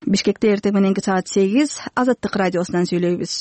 Бишкекте эртең мененки саат 8 Азаттык радиосунан сүйлөйбүз.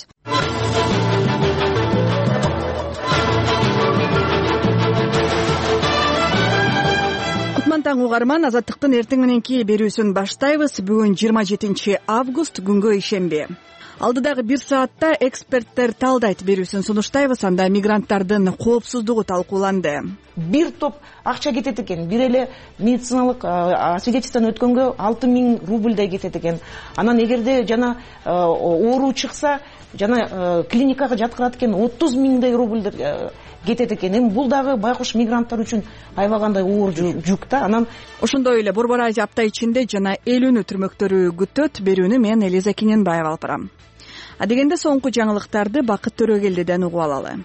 Кутман таң угарман, Азаттыктын эртең мененки берүүсүн баштайбыз. Бүгүн 27 август, күнгө ишемби. Алдыдагы 1 саатта эксперттер талдайт берүүсүн сунуштайбыз. Анда мигранттардын коопсуздугу талкууланды. Бир топ акча кетет экен. Бир эле медициналык свидетельстводон өткөнгө 6000 рубльдай кетет экен. Анан эгерде жана оору чыкса, жана клиникага жаткырат экен 30 000 рубльдер кетет экен. Эми бул дагы байкуш мигранттар үчүн аябагандай оор жүк да. Анан ошондой эле Борбор Айжы апта ичинде жана элүүнү түрмөктөрү күтөт. Берүүнү мен Элиза Кененбаева алып барам. Адегенде соңку жаңылыктарды Бакыт Төрөгелдиден угуп алалы.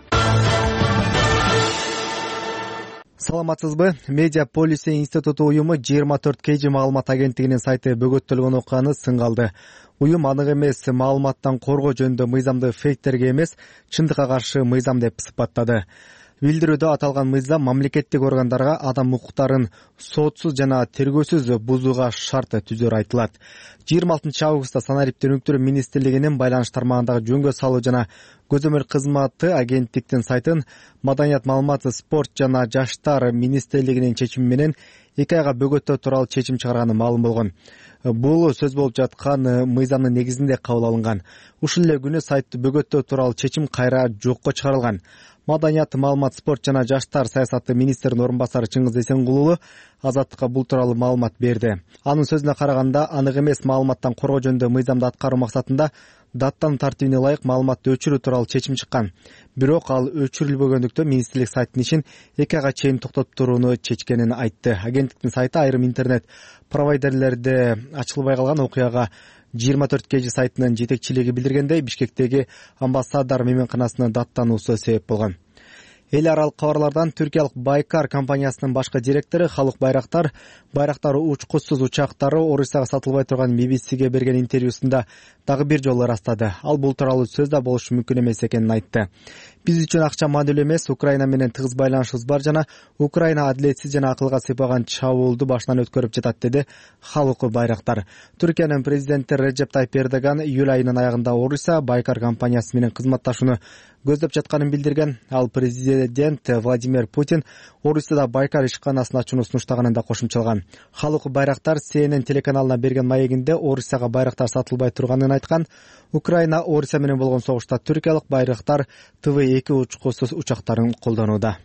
Саламатсызбы? Медиа полиси институту уюму 24 KG маалымат агенттигинин сайты бөгөттөлгөн окуяны сынга алды. Уюм анык эмес маалыматтан коргоо жөнүндө мыйзамды фейктерге эмес, чындыкка каршы мыйзам деп сыпаттады. Билдирүүдө аталган мыйзам мамлекеттик органдарга адам укуктарын соотсуз жана тергөөсүз бузууга шарт түзөр айтылат. 26 августта Санарип өнүктүрүү министрлигинин байланыш тармагындагы жөнгө салуу жана көзөмөл кызматы агенттиктин сайтын Маданият, маалымат, спорт жана жаштар министрлигинин чечими менен 2 айга бөгөттөө тууралуу чечим чыгарганы маалым болгон. Бул сөз болуп жаткан мыйзамдын негизинде кабыл алынган. Ушул эле күнү сайтты бөгөттөө тууралуу чечим кайра жокко чыгарылган. Маданият, маалымат, спорт жана жаштар саясаты министринин орун басары Чыңгыз Эсенгулуу Азаттыкка бул тууралуу маалымат берди. Анын сөзүнө караганда, анык эмес маалыматтан коргоо жөнүндө мыйзамды аткаруу максатында даттануу тартибине ылайык маалыматты өчүрүү тууралуу чечим чыккан. Бирок ал өчүрүлбөгөндүктөн министрлик сайттын ишин 2 айга чейин токтотуп турууну чечкенин айтты. Агенттиктин сайты айрым интернет провайдерлерде ачылбай калган окуяга 24 KG сайтынын жетекчилиги билдиргендей, Бишкектеги амбассадор мейманканасынын даттануусу себеп болгон. Эл аралык кабарлардан Түркиялык Байкар компаниясынын башкы директору Халык Байрактар учкучсуз учактары Орусияга сатылбай турган BBC-ге берген интервьюсунда дагы бир жолу ырастады. Ал бул тууралуу сөз да болушу мүмкүн эмес экенин айтты. Биз үчүн акча маанилүү эмес, Украина менен тыгыз байланышыбыз бар жана Украина адилетсиз жана акылга сыйпаган чабуулду башынан өткөрүп жатат, деди Халык Байрактар. Түркиянын президенти Реджеп Тайип Эрдоган июль айынын аягында Орусия Байкар компаниясы менен кызматташууну көздөп жатканын билдирген. Ал президент Владимир Путин Орусияда Байкар ишканасын ачууну сунуштаганын да кошумчалаган. Халык Байрактар CNN телеканалына берген маегинде Орусияга байрактар сатылбай турганын айткан. Украина Орусия менен болгон согушта түркиялык байрактар ТВ-2 учкучсуз учактарын колдонууда.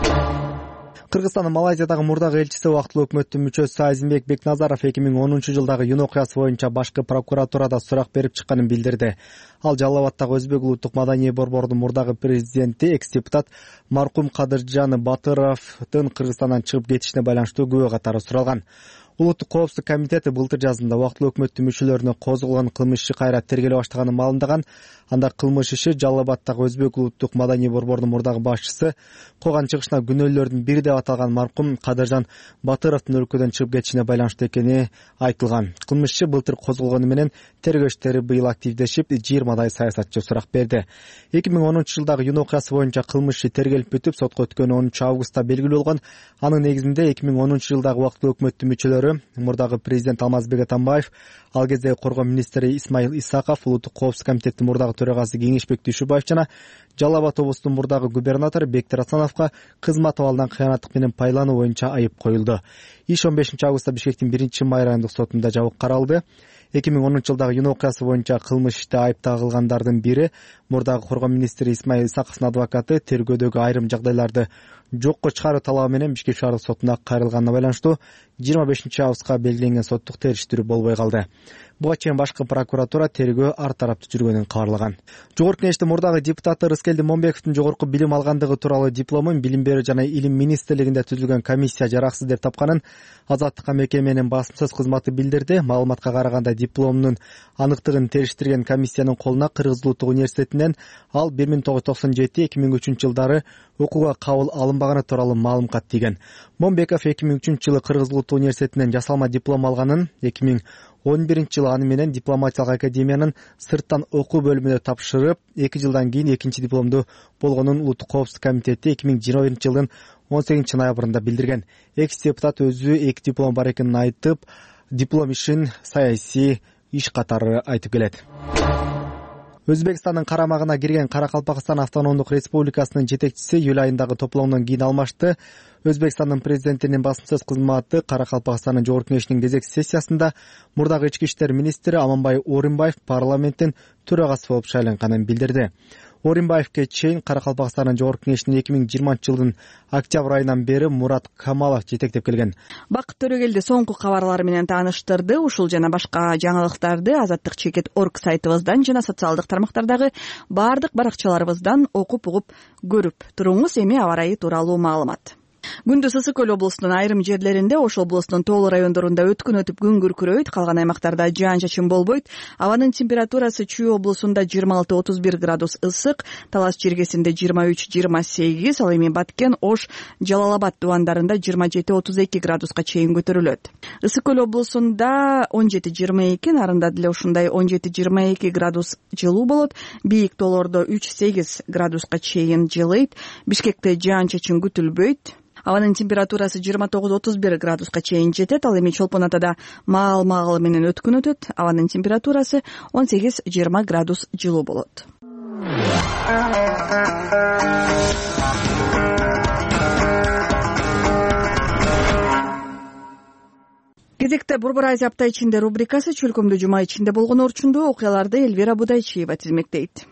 Кыргызстандын Малайзиядагы мурдагы элчиси убактылуу өкмөттүн мүчөсү Азимбек Бекназаров 2010-жылдагы юун окуясы боюнча башкы прокуратурада сурак берип чыкканын билдирди. Ал Жалал Абадтагы Өзбек улуттук маданий борборунун мурдагы президенти, экс-депутат маркум Кадыржан Батыровдун Кыргызстандан чыгып кетишине байланыштуу күбө катары суралган. Улуттук коопсуздук комитети былтыр жазында убактылуу өкмөттүн мүчөлөрүнө козголгон кылмыш иши кайра тергеле баштаганын маалымдаган. Анда кылмыш иши Жалал Абадтагы Өзбек улуттук маданий борборунун мурдагы башчысы койгон чыгышына күнөөлөрдүн бири деп аталган маркум Кадыржан Батыровдун өлкөдөн чыгып кетишине байланыштуу экени айтылган. Кылмыш иши былтыр козголгону менен тергөө иштери быйыл активдешип, 20 саясатчы сурак берди. 2010-жылдагы юун окуясы боюнча кылмыш иши тергелип бүтүп, сотко өткөн 10 августта белгилүү болгон. Анын негизинде 2010-жылдагы убактылуу өкмөттүн мүчөлөрү мурдагы президент Алмазбек Атамбаев, ал кезде коргоо министри Исмаил Исаков, улуттук коопсуздук комитеттин мурдагы төрагасы Кеңешбек Дүйшүбаев жана Жалал Абад облусунун мурдагы губернатору Бектир Асановго кызмат абалдан кыянаттык менен пайлануу боюнча айып коюлду. Иш 15 августта Бишкектин 1-май райондук сотунда жабык каралды. 2010-жылдагы юун окуясы боюнча кылмыш иште айыпталгандардын бири мурдагы коргоо министри Исмаил Исаковдун адвокаты тергөөдөгү айрым жагдайларды жокко чыгаруу талабы менен Бишкек шаардык сотуна кайрылганына байланыштуу 25 августка белгиленген соттук териштирүү болбой калды. Буга чейин башкы прокуратура тергөө ар тараптуу жүргөнүн кабарлаган. Жогорку Кеңештин мурдагы депутаты Рыскелди Момбековдун жогорку билим алгандыгы тууралуу дипломун Билим берүү жана илим министрлигинде түзүлгөн комиссия жараксыз деп тапканын Азаттыкка мекеменин басма сөз кызматы билдирди. Маалыматка караганда дипломунун аныктыгын териштирген комиссиянын колуна Кыргыз улуттук университетинен ал 1997-2003 жылдары окууга кабыл алынбаганы тууралуу маалым кат тийген. Момбеков 2003 жылы Кыргыз улуттук университетинен жасалма диплом алганын, 2011 жылы аны менен дипломатиялык академиянын сырттан окуу бөлүмүнө тапшырып, 2 жылдан кийин экинчи дипломду болгонун улуттук коопсуздук комитети 2021 жылдын 18 ноябрында билдирген. Экс депутат өзү 2 диплом бар экенин айтып, диплом ишин саясий иш катары айтып келет. Өзбекстандын карамагына кирген Каракалпакстан автономдук республикасынын жетекчиси июль айындагы топломдон кийин алмашты. Өзбекстандын президентинин басым сөз кызматы Каракалпакстандын жогорку кеңешинин кезекчи сессиясында мурдагы ички иштер министри Аманбай Орунбаев парламенттин төрагасы болуп шайланганын билдирди. Орунбаевке чейин Каракалпакстандын жогорку кеңешин 2020-жылдын октябрь айынан бери Мурат Камалов жетектеп келген. Бакыт Төрөгелди соңку кабарлар менен тааныштырды. Ушул жана башка жаңылыктарды Азаттык чекит.org сайтыбыздан жана социалдык тармактардагы бардык баракчаларыбыздан окуп угуп көрүп туруңуз. Эми аба ырайы тууралуу маалымат. Күндүз Ысык Көл облусунун айрым жерлеринде, Ош облусунун тоолуу райондорунда өткүн өтүп күн күркүрөйт, калган аймактарда жаан-чачын болбойт. Абанын температурасы Чүй облусунда 26-31 градус ысык, Талас жергесинде 23-28, ал эми Баткен, Ош, Жалал-Абад дубандарында 27-32 градуска чейин көтөрүлөт. Ысык Көл облусунда 17-22, нарында деле ушундай 17-22 градус жылуу болот. Бийик тоолордо 3-8 градуска чейин жылыйт. Бишкекте жаан-чачын күтүлбөйт. Абанын температурасы 29-31 градуска чейин жетет. Ал эми Чолпон Атада маал менен өткүн өтөт. Абанын температурасы 18-20 градус жылуу болот. Кезекте Борбор Азия апта ичинде рубрикасы. Чөлкөмдү жума ичинде болгон орчундуу окуяларды Эльвира Будайчиева тизмектейт.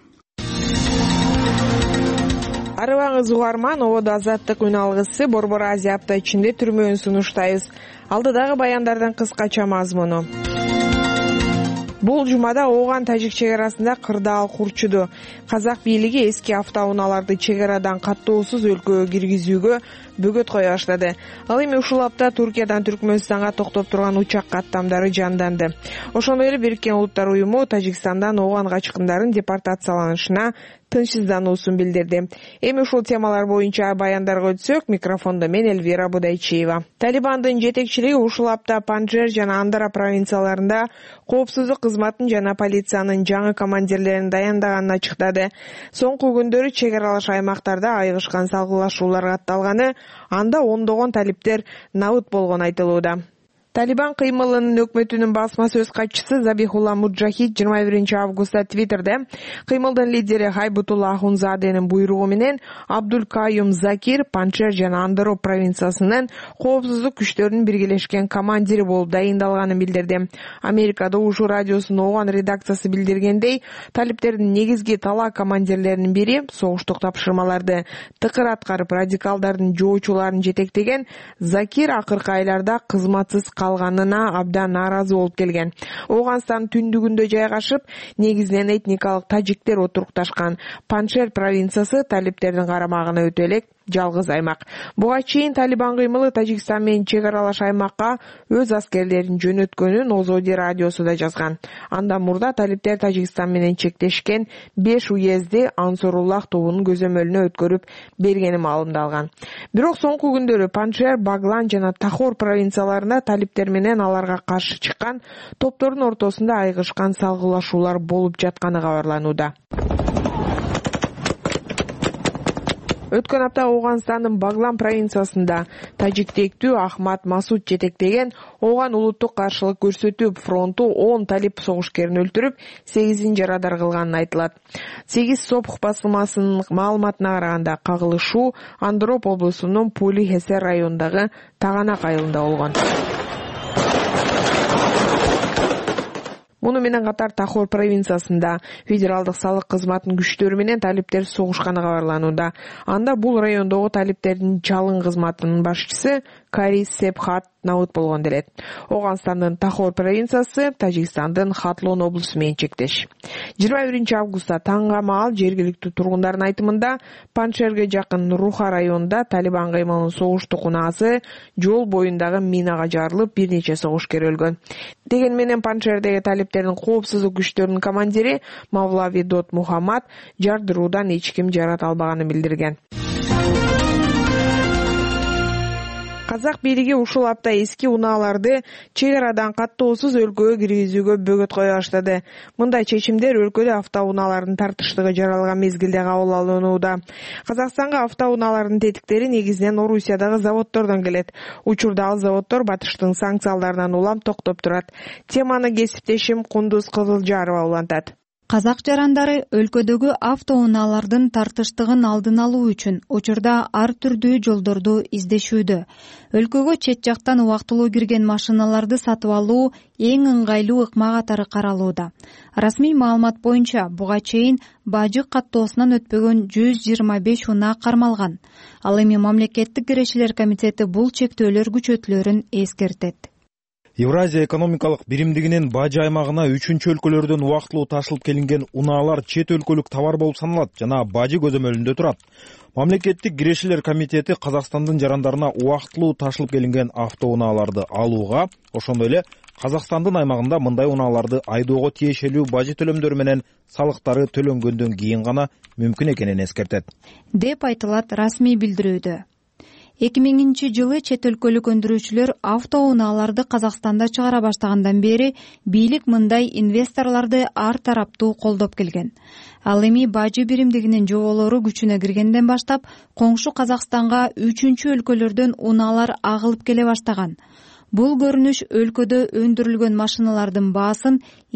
Арыбаңыз угарман, ободо Азаттык үн алгысы Борбор Азия апта ичинде түрмөөн сунуштайбыз. Алдыдагы баяндардан кыскача мазмуну. Бул жумада Ооган Тажик чек арасында кырдаал курчуду. Казак бийлиги эски автоунааларды чек арадан каттоосуз өлкөгө киргизүүгө бөгөт кое баштады. Ал эми ушул апта Туркиядан Түркмөнстанга токтоп турган учак каттамдары жанданды. Ошондой эле Бириккен Улуттар уюму Тажикстандан Ооган качкындарын депортацияланышына тынчсыздануусун билдирди. Эми ушул темалар боюнча баяндарга өтсөк, микрофондо мен Эльвира Будайчиева. Талибандын жетекчилиги ушул апта Панжшер жана Андара провинцияларында коопсуздук кызматын жана полициянын жаңы командирлерин даяндаганын ачыктады. Соңку күндөрү чек аралаш аймактарда айыгышкан салгылашуулар катталганы, анда ондогон талиптер набыт болгону айтылууда. Талибан кыймылынын өкмөтүнүн басма сөз катчысы Забихулла Муджахид 21 августта Твиттерде кыймылдын лидери Хайбутулла Ахунзаденин буйругу менен Абдул Каюм Закир Панжшер жана Андоро провинциясынын коопсуздук күчтөрүнүн биргелешкен командири болуп дайындалганын билдирди. Америкада Ушу радиосунун Ооган редакциясы билдиргендей, талиптердин негизги талаа командирлеринин бири согуштук тапшырмаларды тыкыр аткарып радикалдардын жоочуларын жетектеген Закир акыркы айларда кызматсыз калганына абдан нааразы болуп келген. Ооганстандын түндүгүндө жайгашып, негизинен этникалык тажиктер отурукташкан Панжшер провинциясы талиптердин карамагына өтө элек жалгыз аймак. Буга чейин Талибан кыймылы Тажикстан менен чек аралаш аймакка өз аскерлерин жөнөткөнүн Озоди радиосу да жазган. Андан мурда талиптер Тажикстан менен чектешкен 5 уезди Ансоруллах тобунун көзөмөлүнө өткөрүп бергени маалымдалган. Бирок соңку күндөрү Панжшер, Баглан жана Тахор провинцияларында талиптер менен аларга каршы чыккан топтордун ортосунда айыгышкан салгылашуулар болуп жатканы кабарланууда. Өткөн апта Ооганстандын Баглан провинциясында тажиктектүү Ахмат Масуд жетектеген Ооган улуттук каршылык көрсөтүү фронту 10 талип согушкерин өлтүрүп, 8-ин жарадар кылганын айтылат. 8 сопх басылмасынын маалыматына караганда кагылышуу Андроп облусунун Пули-Хесер районундагы Таганак айылында болгон. Муну менен катар Тахор провинциясында федералдык салык кызматынын күчтөрү менен талиптер согушканы кабарланууда. Анда бул райондогу талиптердин чалын кызматынын башчысы Кари Сепхат набыт болгон делет. Ооганстандын Тахор провинциясы Тажикстандын Хатлон облусу менен чектеш. 21 августта таңга маал жергиликтүү тургундардын айтымында Панжшерге жакын Руха районунда Талибан кыймылынын согуштук унаасы жол боюндагы минага жарылып, бир нече согушкер өлгөн. Деген менен Панжшердеги талиптердин коопсуздук күчтөрүнүн командири Мавлави Дот Мухаммад жардыруудан эч ким жарат албаганын билдирген. Казак бийлиги ушул апта эски унааларды чек арадан каттоосуз өлкөгө киргизүүгө бөгөт кое баштады. Мындай чечимдер өлкөдө автоунаалардын тартыштыгы жаралган мезгилде кабыл алынууда. Казакстанга автоунаалардын тетиктери негизинен Орусиядагы заводдордон келет. Учурда ал заводдор Батыштын санкцияларынан улам токтоп турат. Теманы кесиптешим Кундуз Кызылжарова улантат. Казак жарандары өлкөдөгү автоунаалардын тартыштыгын алдын алуу үчүн учурда ар түрдүү жолдорду издешүүдө. Өлкөгө чет жактан убактылуу кирген машиналарды сатып алуу эң ыңгайлуу ыкма катары каралууда. Расмий маалымат боюнча буга чейин бажы каттоосунан өтпөгөн 125 унаа кармалган. Ал эми мамлекеттик кирешилер комитети бул чектөөлөр күчөтүлөрүн эскертет. Евразия экономикалык биримдигинин бажы аймагына 3-чү өлкөлөрдөн убактылуу ташылып келинген унаалар чет өлкөлүк товар болуп саналат жана бажы көзөмөлүндө турат. Мамлекеттик кирешилер комитети Казакстандын жарандарына убактылуу ташылып келинген автоунааларды алууга, ошондой эле Казакстандын аймагында мындай унааларды айдоого тиешелүү бажы төлөмдөрү менен салыктары төлөнгөндөн кийин гана мүмкүн экенин эскертет, деп айтылат расмий билдирүүдө. 2000-жылы чет өлкөлүк өндүрүүчүлөр автоунааларды Казакстанда чыгара баштагандан бери бийлик мындай инвесторлорду ар тараптуу колдоп келген. Ал эми бажы биримдигинин жоболору күчүнө киргенден баштап коңшу Казакстанга 3-чү өлкөлөрдөн унаалар агылып келе баштаган. Бул көрүнүш өлкөдө өндүрүлгөн машиналардын баасын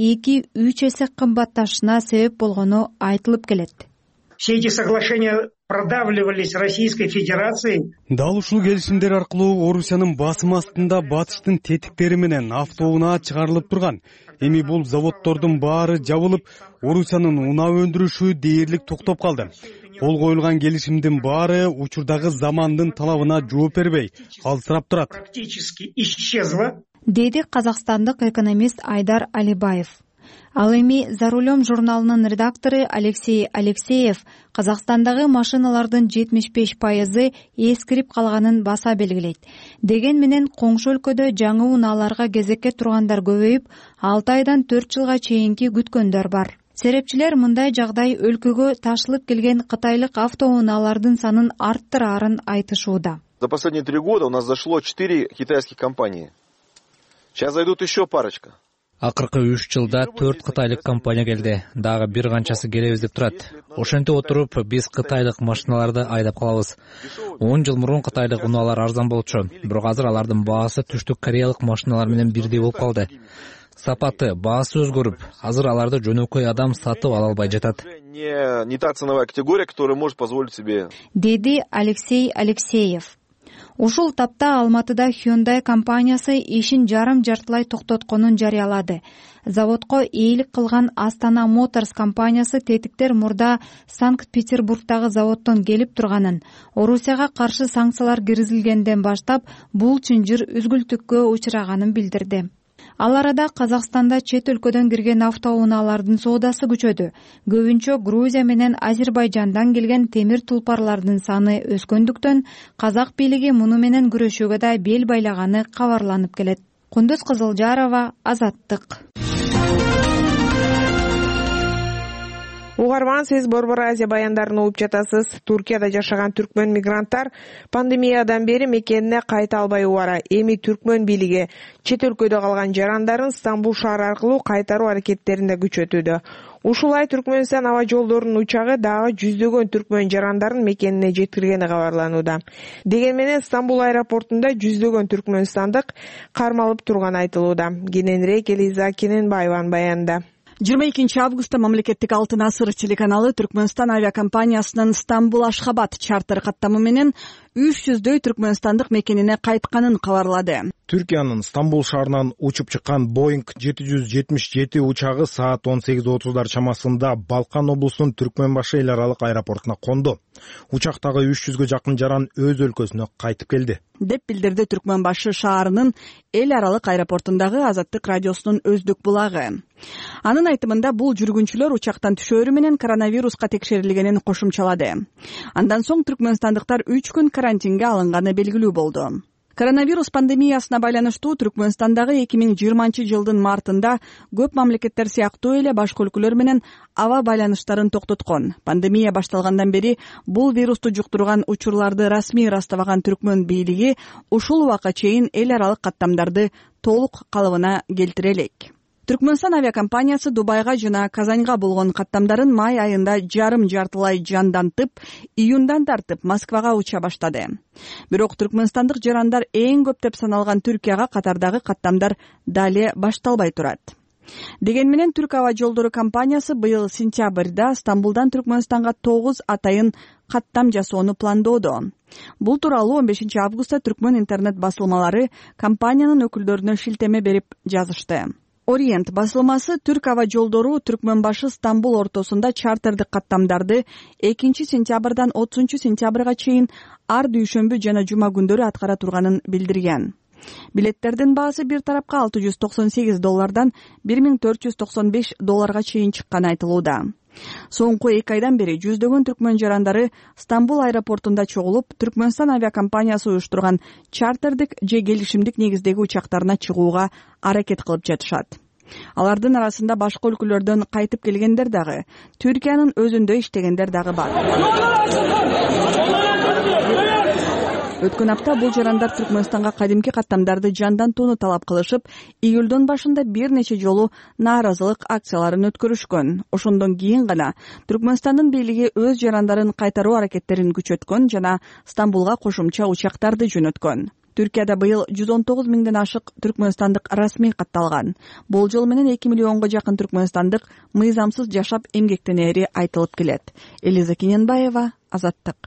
2-3 эсе кымбатташына себеп болгону айтылып келет. Все эти соглашения продавливались Российской Федерацией. Дал ушул келишимдер аркылуу Орусиянын басым астында Батыштын тетиктери менен автоунаа чыгарылып турган. Эми бул заводдордун баары жабылып, Орусиянын унаа өндүрүшү дээрлик токтоп калды. Кол коюлган келишимдин баары учурдагы замандын талабына жооп бербей, калтырап турат. Практически исчезла, деди казакстандык экономист Айдар Алибаев. Ал эми «За рулем» журналынын редактору Алексей Алексеев Казакстандагы машиналардын 75% эскирип калганын баса белгилейт. Деген менен коңшу өлкөдө жаңы унааларга кезекке тургандар көбөйүп, 6 айдан 4 жылга чейинки күткөндөр бар. Серепчилер мындай жагдай өлкөгө ташылып келген кытайлык автоунаалардын санын арттырарын айтышууда. За последние 3 года у нас зашло 4 китайских компании. Сейчас зайдут еще парочка. Акыркы 3 жылда 4 кытайлык компания келди. Дагы бир канчасы келебиз деп турат. Ошентип отуруп, биз кытайлык машиналарды айдап калабыз. 10 жыл мурун кытайлык унаалар арзан болчу, бирок азыр алардын баасы түштүк кореялык машиналар менен бирдей болуп калды. Сапаты, баасы өзгөрүп, азыр аларды жөнөкөй адам сатып ала албай жатат. Не та ценовая категория, которая может позволить себе. Деди Алексей Алексеев. Ушул тапта Алматыда Hyundai компаниясы ишин жарым-жартылай токтотконун жарыялады. Заводко ээлик кылган Астана Моторс компаниясы тетиктер мурда Санкт-Петербургдагы заводдон келип турганын, Орусияга каршы санкциялар киргизилгенден баштап бул чынжыр үзгүлтүккө учураганын билдирди. Ал арада Казакстанда чет өлкөдөн кирген автоунаалардын соодасы күчөдү. Көбүнчө Грузия менен Азербайжандан келген темир тулпарлардын саны өскөндүктөн казак бийлиги муну менен күрөшүүгө да бел байлаганы кабарланып келет. Кундуз Кызылжарова, Азаттык. Угарман, сиз Борбор Азия баяндарын угуп жатасыз. Туркияда жашаган түркмөн мигранттар пандемиядан бери мекенине кайта албай убара. Эми түркмөн бийлиги чет өлкөдө калган жарандарын Стамбул шаары аркылуу кайтаруу аракеттеринде күчөтүүдө. Ушулай Түркмөнстан аба жолдорунун учагы дагы жүздөгөн түркмөн жарандарын мекенине жеткиргени кабарланууда. Деген менен Стамбул аэропортунда жүздөгөн түркмөнстандык кармалып турганы айтылууда. Кененирээк Элиза Кененбаеванын баянында. 22 августта мамлекеттик Алтын асыр телеканалы Түркмөнстан авиакомпаниясынын Стамбул-Ашхабад чартер каттамы менен 300дөй түркмөнстандык мекенине кайтканын кабарлады. Түркиянын Стамбул шаарынан учуп чыккан Boeing 777 учагы саат 18:30 чамасында Балкан облусунун Түркмөнбашы эл аралык аэропортуна конду. Учактагы 300гө жакын жаран өз өлкөсүнө кайтып келди, деп билдирди Түркмөнбашы шаарынын эл аралык аэропортундагы Азаттык радиосунун өздүк булагы. Анын айтымында бул жүргүнчүлөр учактан түшөөрү менен коронавируска текшерилгенин кошумчалады. Андан соң түркмөнстандыктар 3 күн карантинге алынганы белгилүү болду. Коронавирус пандемиясына байланыштуу Түркмөнстандагы 2020-жылдын мартында көп мамлекеттер сыяктуу эле башка өлкөлөр менен аба байланыштарын токтоткон. Пандемия башталгандан бери бул вирусту жуктурган учурларды расмий ырастабаган Түркмөн бийлиги ушул убакка чейин эл аралык каттамдарды толук калыбына келтире элек. Түркмөнстан авиакомпаниясы Дубайга жана Казанга болгон каттамдарын май айында жарым-жартылай жандантып, июндан тартып Москвага уча баштады. Бирок түркмөнстандык жарандар эң көп деп саналган Түркияга катардагы каттамдар дале башталбай турат. Деген менен Түрк аба жолдору компаниясы быйыл сентябрда Стамбулдан Түркмөнстанга 9 атайын каттам жасоону пландоодо. Бул тууралуу 15 августта Түркмөн интернет басылмалары компаниянын өкүлдөрүнө шилтеме берип жазышты. Ориент басылмасы Түрк аба жолдору Түркмөн башы Стамбул ортосунда чартердик каттамдарды 2 сентябрдан 30 сентябрга чейин ар дүйшөмбү жана жума күндөрү аткара турганын билдирген. Билеттердин баасы бир тарапка $698 $1495 чейин чыкканы айтылууда. Соңку 2 айдан бери жүздөгөн түркмөн жарандары Стамбул аэропортунда чогулуп, Түркмөнстан авиакомпаниясы уюштурган чартердик же келишимдик негиздеги учактарына чыгууга аракет кылып жатышат. Алардын арасында башка өлкөлөрдөн кайтып келгендер дагы, Түркиянын өзүндө иштегендер дагы бар. Өткөн апта бул жарандар Түркмөнстанга кадимки каттамдарды жандантууну талап кылышып, июлдун башында бир нече жолу нааразылык акцияларын өткөрүшкөн. Ошондон кийин гана Түркмөнстандын бийлиги өз жарандарын кайтаруу аракеттерин күчөткөн жана Стамбулга кошумча учактарды жөнөткөн. Түркияда быйыл 119 миңден ашык түркмөнстандык расмий катталган. Болжол менен 2 миллионго жакын түркмөнстандык мыйзамсыз жашап эмгектенери айтылып келет. Элиза Кененбаева, Азаттык.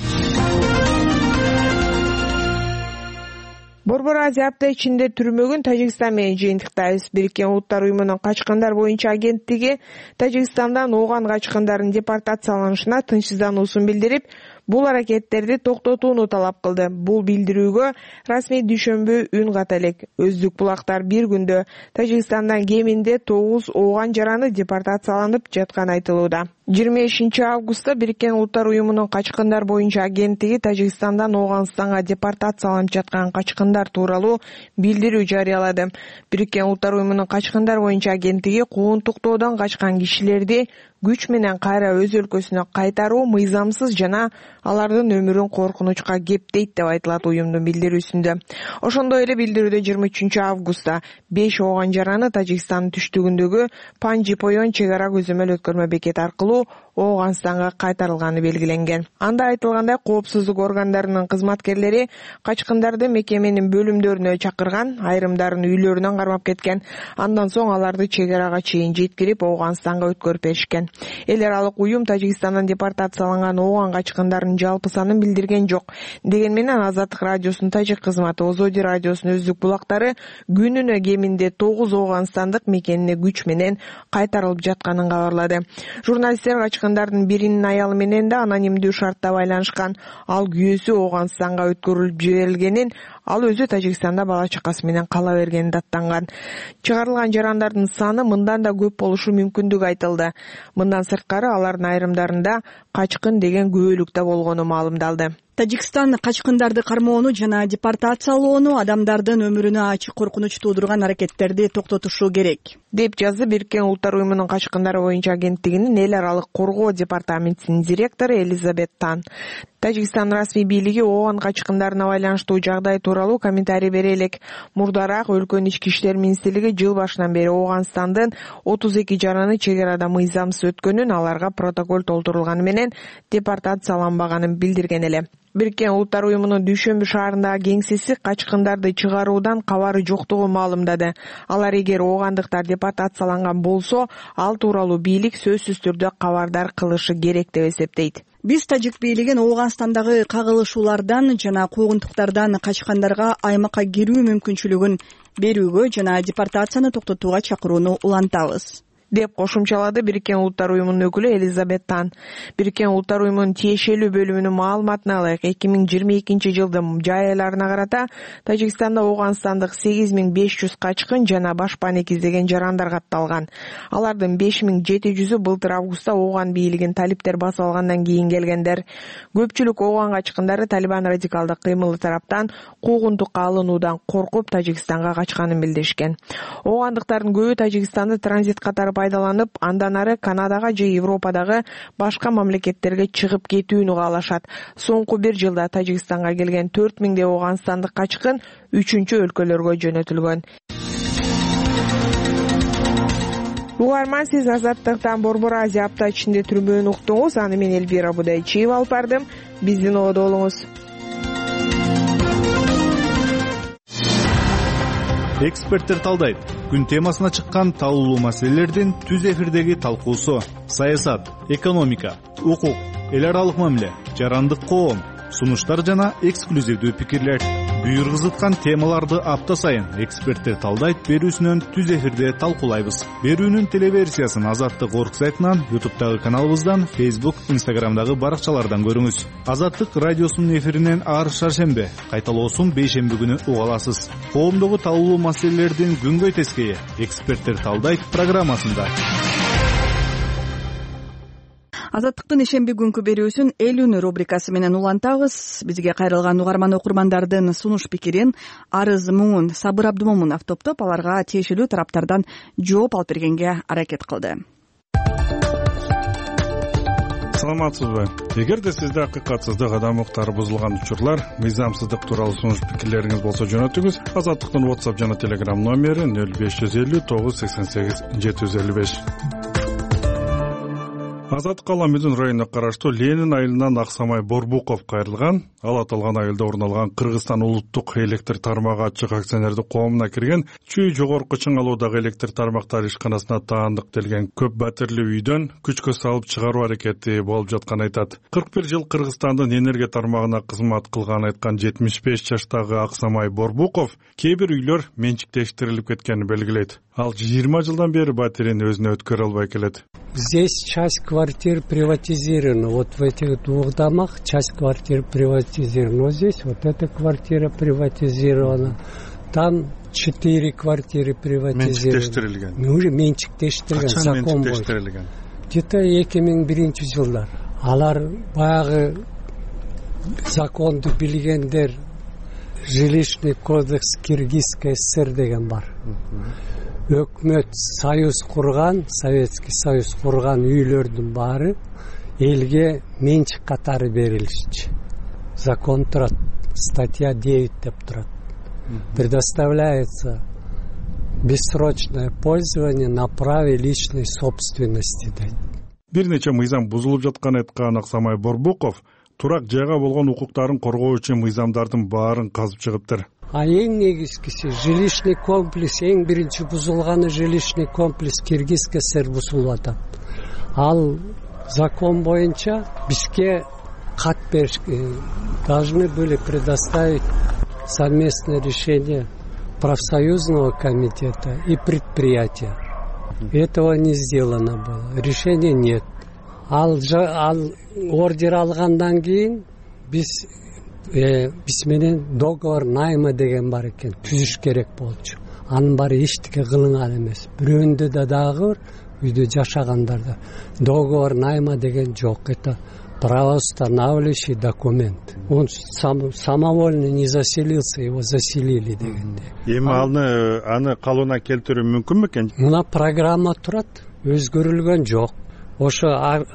Борбор Азия апта ичинде түрмөгүн Тажикстан менен жыйынтыктайбыз. Бириккен Улуттар уюмунун качкындар боюнча агенттиги Тажикстандан ооган качкындардын депортацияланышына тынчсыздануусун билдирип, бул аракеттерди токтотууну талап кылды. Бул билдирүүгө расмий дүйшөмбү үн ката элек. Өздүк булактар бир күндө Тажикстандан кеминде 9 ооган жараны депортацияланып жатканы айтылууда. 25 августта Бириккен Улуттар уюмунун качкындар боюнча агенттиги Тажикстандан Ооганстанга депортацияланып жаткан качкындар тууралуу билдирүү жарыялады. Бириккен Улуттар уюмунун качкындар боюнча агенттиги куугунтуктоодон качкан кишилерди күч менен кайра өз өлкөсүнө кайтаруу мыйзамсыз жана алардын өмүрүн коркунучка кептейт деп айтылат уюмдун билдирүүсүндө. Ошондой эле билдирүүдө 23 августта 5 ооган жараны Тажикстандын түштүгүндөгү Панжи-Поён чек ара көзөмөл өткөрмө бекети аркылуу Ооганстанга кайтарылганы белгиленген. Анда айтылгандай, коопсуздук органдарынын кызматкерлери качкындарды мекеменин бөлүмдөрүнө чакырган, айрымдарын үйлөрүнөн кармап кеткен. Андан соң аларды чек арага чейин жеткирип Ооганстанга өткөрүп беришкен. Эл аралык уюм Тажикстандан депортацияланган ооган качкындардын жалпы санын билдирген жок. Деген менен Азаттык радиосунун тажик кызматы Озоди радиосунун өздүк булактары күнүнө кеминде 9 ооганстандык мекенине күч менен кайтарылып жатканын кабарлады. Журналисттер качкындардын биринин аялы менен да анонимдүү шартта байланышкан. Ал күйөөсү Ооганстанга өткөрүлүп жиберилгенин, ал өзү Тажикстанда бала чакасы менен кала бергенин даттанган. Чыгарылган жарандардын саны мындан да көп болушу мүмкүндүгү айтылды. Мындан сырткары алардын айрымдарында качкын деген күбөлүк да болгону маалымдалды. Тажикстан качкындарды кармоону жана депортациялоону, адамдардын өмүрүнө ачык коркунуч туудурган аракеттерди токтотушу керек, деп жазды Бириккен Улуттар уюмунун качкындар боюнча агенттигинин эл аралык коргоо департаментинин директору Элизабет Тан. Тажикстан расмий бийлиги ооган качкындарына байланыштуу жагдай тууралуу комментарий бере элек. Мурдараак өлкөнүн ички иштер министрлиги жыл башынан бери Ооганстандын 32 жараны чек арада мыйзамсыз өткөнүн, аларга протокол толтурулганы менен депортацияланбаганын билдирген эле. Бириккен Улуттар уюмунун Дүйшөмбү шаарындагы кеңсеси качкындарды чыгаруудан кабары жоктугун маалымдады. Алар эгер оогандыктар депортацияланган болсо, ал тууралуу бийлик сөзсүз түрдө кабардар кылышы керек деп эсептейт. Биз тажик бийлигин Ооганстандагы кагылышуулардан жана куугунтуктардан качкандарга аймакка кирүү мүмкүнчүлүгүн берүүгө жана депортацияны токтотууга чакырууну улантабыз. деп кошумчалады Бириккен Улуттар уюмунун өкүлү Элизабет Тан. Бириккен Улуттар уюмунун тиешелүү бөлүмүнүн маалыматына ылайык 2022 жылдын жай айларына карата Тажикстанда Ооганстандык 8500 качкын жана башпан экиздеген жарандар катталган. Алардын 5700-ü былтыр августта Ооган бийлигин талиптер басып алгандан кийин келгендер. Көпчүлүк Ооган качкындары Талибан радикалдык кыймылы тараптан куугунтукка алынуудан коркуп Тажикстанга качканын билдиришкен. Оогандыктардын көбү Тажикстанды транзит катары пайдаланып, андан ары Канадага же Европадагы башка мамлекеттерге чыгып кетүүнү каалашат. Соңку бир жылда Тажикстанга келген 4000 Ооганстандык качкын 3-чү өлкөлөргө жөнөтүлгөн. Угарман, сиз Азаттыктан Борбор Азия апта ичинде түрмөөнү уктуңуз. Аны мен Эльвира Будайчиева алып бардым. Биздин ободо болуңуз. Эксперттер талдайт. Күн темасына чыккан талуулуу маселелердин түз эфирдеги талкуусу: саясат, экономика, укук, эл аралык мамиле, жарандык коом, сунуштар жана эксклюзивдүү пикирлер. Буйргузуткан темаларды апта сайын эксперттер талдайт берүүсүнөн түз эфирде талкуулайбыз. Берүүнүн телеверсиясын Азаттык орг сайтынан, YouTube'дагы каналыбыздан, Facebook, Instagram'дагы баракчалардан көрүңүз. Азаттык радиосунун эфиринен ар шаршембе, кайталоосун бейшемби күнү уга аласыз. Коомдогу талуулуу маселелердин күнгөй тескейи эксперттер талдайт программасында. Азаттыктын ишемби күнкү берүүсүн эл үнү рубрикасы менен улантабыз. Бизге кайрылган угарман окурмандардын сунуш пикирин, арыз муңун Сабыр Абдымомунов топтоп, аларга тиешелүү тараптардан жооп алып бергенге аракет кылды. Саламатсызбы? Эгерде сизде акыйкатсыздык, адам укуктары бузулган учурлар, мыйзамсыздык тууралуу сунуш пикирлериңиз болсо жөнөтүңүз. Азаттыктын WhatsApp жана Telegram номери 0550 988 755. Азаттык Аламүдүн районуна караштуу Ленин айылынан Аксамай Борбуков кайрылган. Ал аталган айылда орун алган Кыргызстан улуттук электр тармагы ачык акционердик коомуна кирген Чүй жогорку Чыңалуудагы электр тармактары ишканасына таандык делген көп батирлүү үйдөн күчкө салып чыгаруу аракети болуп жатканын айтат. 41 жыл Кыргызстандын энергия тармагына кызмат кылганын айткан 75 жаштагы Аксамай Борбуков кээ бир үйлөр менчиктештирилип кеткенин белгилейт. Ал 20 жылдан бери батирин өзүнө өткөрө албай келет. Здесь часть квартир приватизирована. Вот в этих двух домах часть квартир приватизирована. Вот здесь вот эта квартира приватизирована. Там 4 квартиры приватизированы. Уже менчиктештирилген. Закон боюнча. Где-то 2001 жылдар. Алар баягы законду билгендер, жилищный кодекс Киргизской ССР деген бар. Өкмөт союз курган, Советский Союз курган үйлөрдүн баары элге менчик катары берилишчи. Закон турат, статья 9 деп турат. Предоставляется бессрочное пользование на праве личной собственности. Бир нече мыйзам бузулуп жатканын айткан Аксамай Борбуков турак жайга болгон укуктарын коргоо үчүн мыйзамдардын баарын казып чыгыптыр. А эң негизгиси жилищный комплекс, эң биринчи бузулганы жилищный комплекс Киргизской ССР бузулуп атат. Ал закон боюнча бизге кат бериш, должны были предоставить совместное решение профсоюзного комитета и предприятия. Этого не сделано было. Решения нет. Ал ордер алгандан кийин биз менен договор найма деген бар экен, түзүш керек болчу. Анын баары эчтеке кылынган эмес. Бирөөндө да дагы үйдө жашагандарда договор найма деген жок. Это правоустанавливающий документ. Он самовольно не заселился, его заселили дегенде. Эми аны калыбына келтирүү мүмкүн бекен? Мына программа турат, өзгөрүлгөн жок. Ошо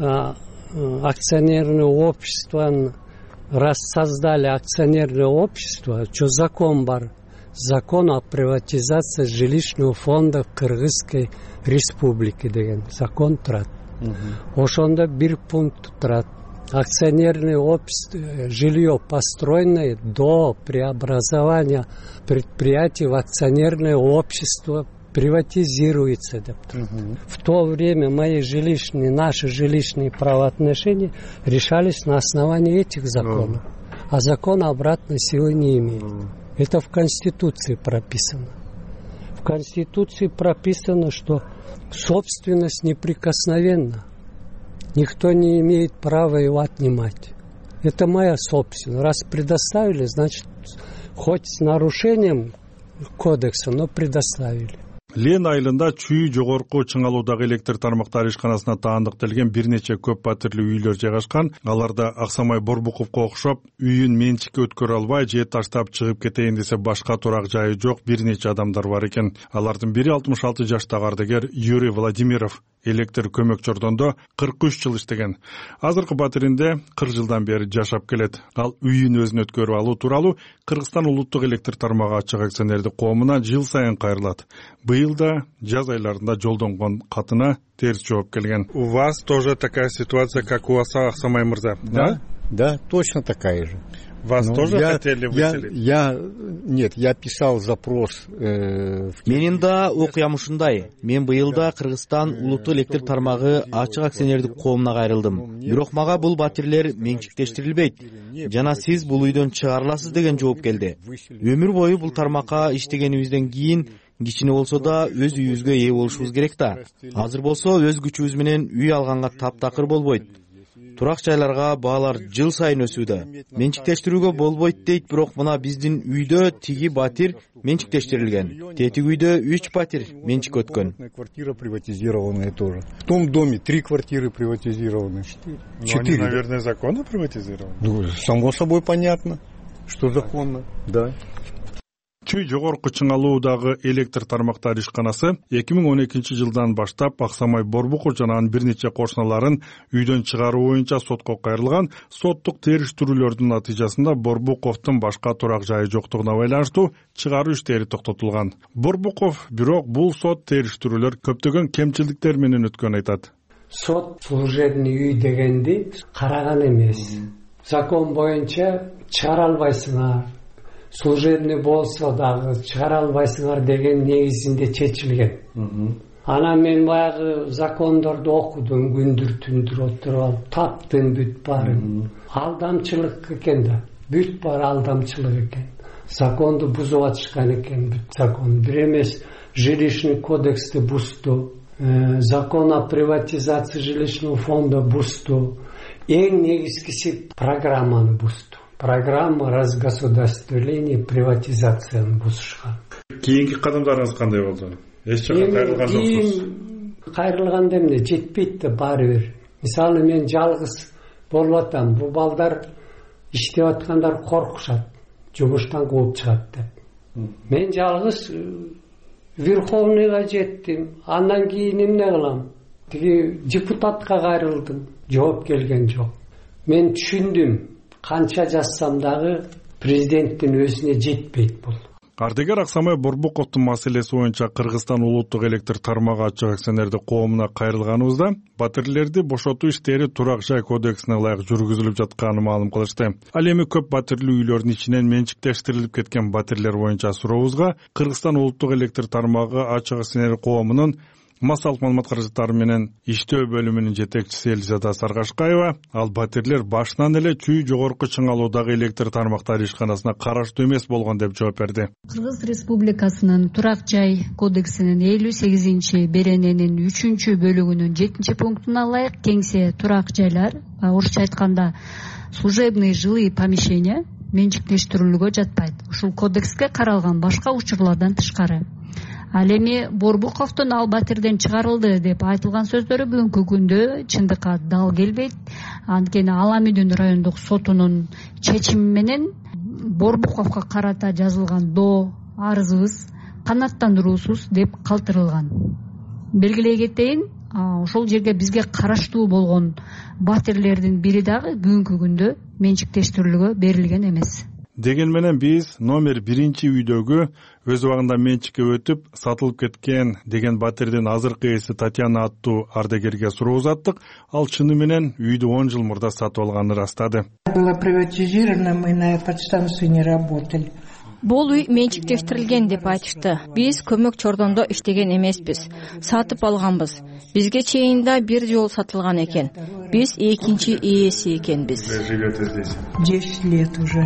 акционерное общество, раз создали акционерное общество, что закон бар? Закон о приватизации жилищного фонда Кыргызской республики деген закон турат. Ошондо бир пункт турат. Акционерное общество, жилье построенное до преобразования предприятий в акционерное общество приватизируется. В то время наши жилищные правоотношения решались на основании этих законов. А закон обратной силы не имеет. Это в Конституции прописано. В Конституции прописано, что Собственность неприкосновенна. Никто не имеет права его отнимать. Это моя собственность. Раз предоставили, значит, хоть с нарушением кодекса, но предоставили. Лен айылында чүй жогорку чыңалуудагы электр тармактары ишканасына таандыкталган бир нече көп батирлүү үйлөр жайгашкан. Аларда Аксамай Борбуковго окшоп үйүн менчикке өткөрө албай же таштап чыгып кетейин десе башка турак жайы жок бир нече адамдар бар экен. Алардын бири 66 жаштагы ардагер Юрий Владимиров электр көмөкчөрдөндө 43 жыл иштеген. Азыркы батиринде 40 жылдан бери жашап келет. Ал үйүн өзүнө өткөрүп алуу тууралуу Кыргызстан улуттук электр тармагы ачык акционердик коомуна жыл сайын кайрылат. Быйыл да жаз айларында жолдонгон катына терс жооп келген. У вас тоже такая ситуация, как у Аксамай мырза, да? Да, точно такая же. Вас тоже хотели выселить? Нет, я писал запрос. Менин да окуям ушундай. Мен быйыл да Кыргызстан улуттук электр тармагы ачык акционердик коомуна кайрылдым. Бирок мага бул батирлер менчиктештирилбейт. Жана сиз бул үйдөн чыгарыласыз деген жооп келди. Өмүр бою бул тармакка иштегенибизден кийин кичине болсо да өз үйүбүзгө ээ болушубуз керек да. Азыр болсо өз күчүбүз менен үй алганга таптакыр болбойт. Турак жайларга баалар жыл сайын өсүүдө. Менчиктештирүүгө болбойт дейт, бирок мына биздин үйдө тиги батир менчиктештирилген. Тетиги үйдө 3 батир менчик өткөн. Квартира приватизированная тоже. В том доме 3 квартиры приватизированы. 4. Они, наверное, законно приватизированы? Ну, само собой понятно, что законно, да. Чүй жогорку чыңалуудагы электр тармактары ишканасы 2012 жылдан баштап Аксамай Борбуков жана анын бир нече кошуналарын үйдөн чыгаруу боюнча сотко кайрылган. Соттук териштирүүлөрдүн натыйжасында Борбуковдун башка турак жайы жоктугуна байланыштуу чыгаруу иштери токтотулган. Борбуков бирок бул сот териштирүүлөр көптөгөн кемчилдиктер менен өткөнүн айтат. Сот служебный үй дегенди караган эмес. Закон боюнча чыгара албайсыңар. Служебный болсо дагы чыгара албайсыңар деген негизинде чечилген. Анан мен баягы закондорду окудум, күндүр түндүр отуруп алып таптым бүт барын. Алдамчылык экен да. Бүт баары алдамчылык экен. Законду бузуп атышкан экен бүт закон. Бир эмес жилищный кодексти бузду, закон о приватизации жилищного фонда бузду. Эң негизгиси программаны бузду. Программа разгосударствления приватизацияны бузушкан. Кийинки кадамдарыңыз кандай болду? Эч жака кайрылган жоксуз? Кайрылганда эмне жетпейт да баары бир. Мисалы мен жалгыз болуп атам. Бул балдар иштеп аткандар коркушат. Жумуштан кууп чыгат деп. Мен жалгыз Верховныйга жеттим. Андан кийин эмне кылам? Тиги депутатка кайрылдым. Жооп келген жок. Мен түшүндүм. Канча жазсам дагы президенттин өзүнө жетпейт бул. Ардагер Аксамай Борбуковдун маселеси боюнча Кыргызстан улуттук электр тармагы ачык акционердик коомуна кайрылганыбызда батирлерди бошотуу иштери турак жай кодексине ылайык жүргүзүлүп жатканын маалым кылышты. Ал эми көп батирлүү үйлөрдүн ичинен менчиктештирилип кеткен батирлер боюнча сурообузга Кыргызстан улуттук электр тармагы ачык акционердик коомунун массалык маалымат каражаттары менен иштөө бөлүмүнүн жетекчиси Элизада Саргашкаева ал батирлер башынан эле чүй жогорку чыңалуудагы электр тармактары ишканасына караштуу эмес болгон деп жооп берди. Кыргыз Республикасынын турак жай кодексинин 58 берененин 3 бөлүгүнүн 7 пунктуна ылайык кеңсе турак жайлар, орусча айтканда служебные жилые помещения менчиктештирүүгө жатпайт. Ушул кодекске каралган башка учурлардан тышкары. Ал эми Борбуковдун ал батирден чыгарылды деп айтылган сөздөрү бүгүнкү күндө чындыкка дал келбейт. Анткени Аламүйдүн райондук сотунун чечими менен Борбуковго карата жазылган доо арызыбыз канааттандыруусуз деп калтырылган. Белгилей кетейин, ошол жерге бизге караштуу болгон батирлердин бири дагы бүгүнкү күндө менчиктештирүүгө берилген эмес. Деген менен биз номер 1 үйдөгү өз убагында менчикке өтүп сатылып кеткен деген батирдин азыркы ээси Татьяна аттуу ардагерге суроо узаттык. Ал чыны менен үйдү 10 жыл мурда сатып алганын ырастады. Было приватизировано, мы на подстанции не работали. Бул үй менчиктештирилген деп айтышты. Биз көмөк чордондо иштеген эмеспиз. Сатып алганбыз. Бизге чейин да бир жол сатылган экен. Биз экинчи ээси экенбиз. Живете здесь? 10 лет уже.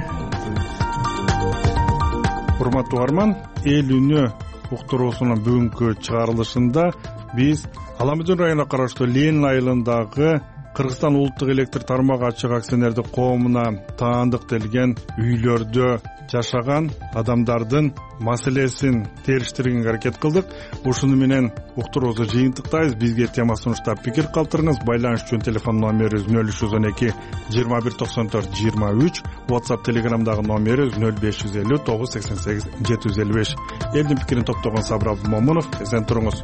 Урматтуу угарман, эл үнү уктуруусунун бүгүнкү чыгарылышында биз Аламүдүн районуна караштуу Ленин айылындагы Кыргызстан улуттук электр тармагы ачык акционердик коомуна таандыкталган үйлөрдө жашаган адамдардын маселесин териштирүүгө аракет кылдык. Ушуну менен уктуруубузду жыйынтыктайбыз. Бизге тема сунуштап пикир калтырыңыз. Байланыш үчүн телефон номерибиз 0312 2194 23, WhatsApp Telegramдагы номерибиз 0550 988 755. Элдин пикирин топтогон Сабыр Абдымомунов. Эсен туруңуз.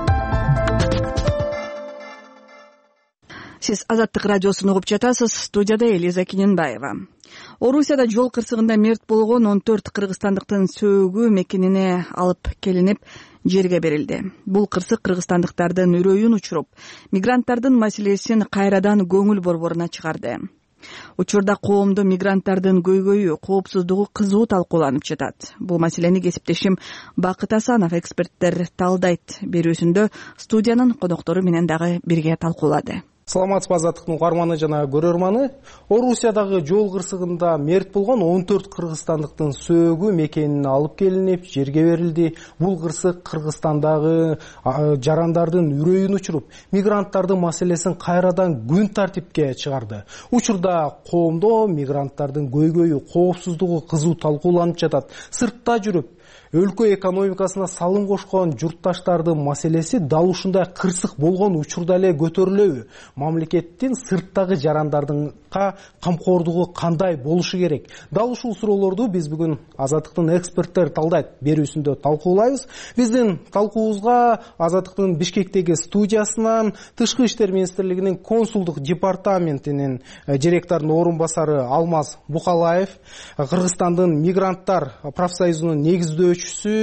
Сиз Азаттык радиосун угуп жатасыз. Студияда Элиза Кененбаева. Орусияда жол кырсыгында мерт болгон 14 кыргызстандыктын сөөгү мекенине алып келинип жерге берилди. Бул кырсык кыргызстандыктардын үрөйүн учуруп, мигранттардын маселесин кайрадан көңүл борборуна чыгарды. Учурда коомдо мигранттардын көйгөйү, коопсуздугу кызуу талкууланып жатат. Бул маселени кесиптешим Бакыт Асанов эксперттер талдайт берүүсүндө студиянын коноктору менен дагы бирге талкуулады. Саламатсызбы Азаттыктын угарманы жана көрөрманы. Орусиядагы жол кырсыгында мерт болгон 14 кыргызстандыктын сөөгү мекенине алып келинип жерге берилди. Бул кырсык Кыргызстандагы жарандардын үрөйүн учуруп, мигранттардын маселесин кайрадан күн тартипке чыгарды. Учурда коомдо мигранттардын көйгөйү, коопсуздугу кызуу талкууланып жатат. Сыртта жүрүп өлкө экономикасына салым кошкон журтташтардын маселеси дал ушундай кырсык болгон учурда эле көтөрүлөбү? Мамлекеттин сырттагы жарандардынга камкордугу кандай болушу керек? Дал ушул суроолорду биз бүгүн Азаттыктын эксперттер талдайт берүүсүндө талкуулайбыз. Биздин талкуубузга Азаттыктын Бишкектеги студиясынан Тышкы иштер министрлигинин консулдук департаментинин директорунун орун басары Алмаз Букалаев, Кыргызстандын мигранттар профсоюзунун негиздөөчүсү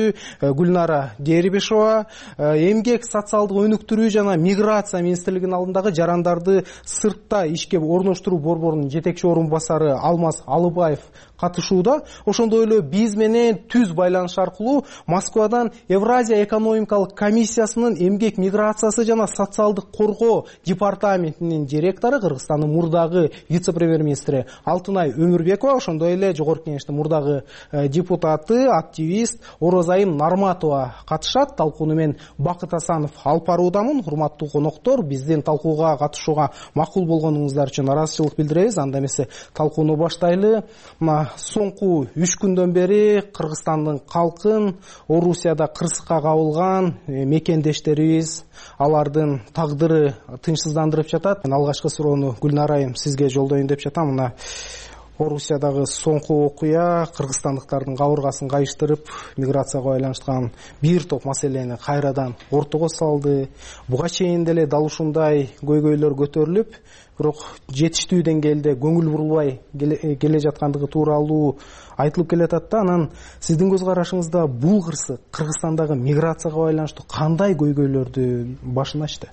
Гүлнара Дербишова, эмгек социалдык өнүктүрүү жана миграция министрлигинин алдындагы жарандарды сыртта ишке орноштуруу борборунун жетекчи орун басары Алмаз Алыбаев катышууда. Ошондой эле биз менен түз байланыш аркылуу Москвадан Евразия экономикалык комиссиясынын эмгек миграциясы жана социалдык коргоо департаментинин директору, Кыргызстандын мурдагы вице-премьер-министри Алтынай Өмүрбекова, ошондой эле жогорку кеңештин мурдагы депутаты, активист Орозайым Нарматова катышат. Талкууну мен Бакыт Асанов алып баруудамын. Урматтуу коноктор, биздин талкууга катышууга макул болгонуңуздар үчүн ыраазычылык билдиребиз. Анда эмесе талкууну баштайлы. Соңку 3 күндөн бери Кыргызстандын калкын Орусияда кырсыкка кабылган мекендештерибиз, алардын тагдыры тынчсыздандырып жатат. Мен алгачкы суроону Гүлнара айым сизге жолдоюн деп жатам. Мына Орусиядагы соңку окуя кыргызстандыктардын кабыргасын кайыштырып, миграцияга байланыштан бир топ маселени кайрадан ортого салды. Буга чейин деле дал ушундай көйгөйлөр көтөрүлүп, бирок жетиштүү деңгээлде көңүл бурулбай келе жаткандыгы тууралуу айтылып келатат да. Анан сиздин көз карашыңызда бул кырсык Кыргызстандагы миграцияга байланыштуу кандай көйгөйлөрдү башын ачты?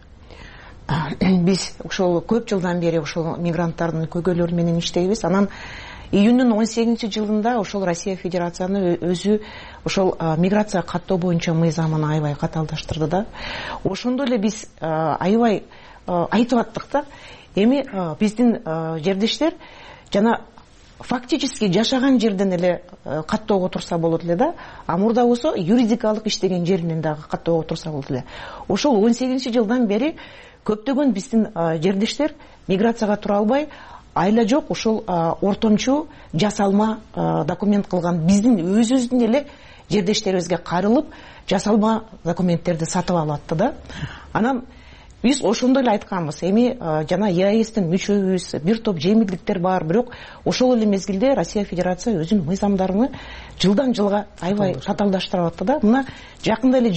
Биз ошол көп жылдан бери ошол мигранттардын көйгөйлөрү менен иштейбиз. Анан июндун 18-жылында ошол Россия Федерацияны өзү ошол миграция каттоо боюнча мыйзамын аябай каталдаштырды да. Ошондо эле биз аябай айтып аттык да. Эми биздин жердештер жана фактически жашаган жерден эле каттоого турса болот эле да. А мурда болсо юридикалык иштеген жеринен дагы каттоого турса болот эле. Ошол 18-жылдан бери көптөгөн биздин жердештер миграцияга тура албай, айла жок ошол ортомчу жасалма документ кылган биздин өзүбүздүн эле жердештерибизге кайрылып, жасалма документтерди сатып алатты да. Анан биз ошондой эле айтканбыз. Эми жана ЕАЭСтин мүчөбүз, бир топ жеңилдиктер бар, бирок ошол эле мезгилде Россия Федерация өзүнүн мыйзамдарын жылдан жылга аябай татаалдаштырып атты да. Мына жакында эле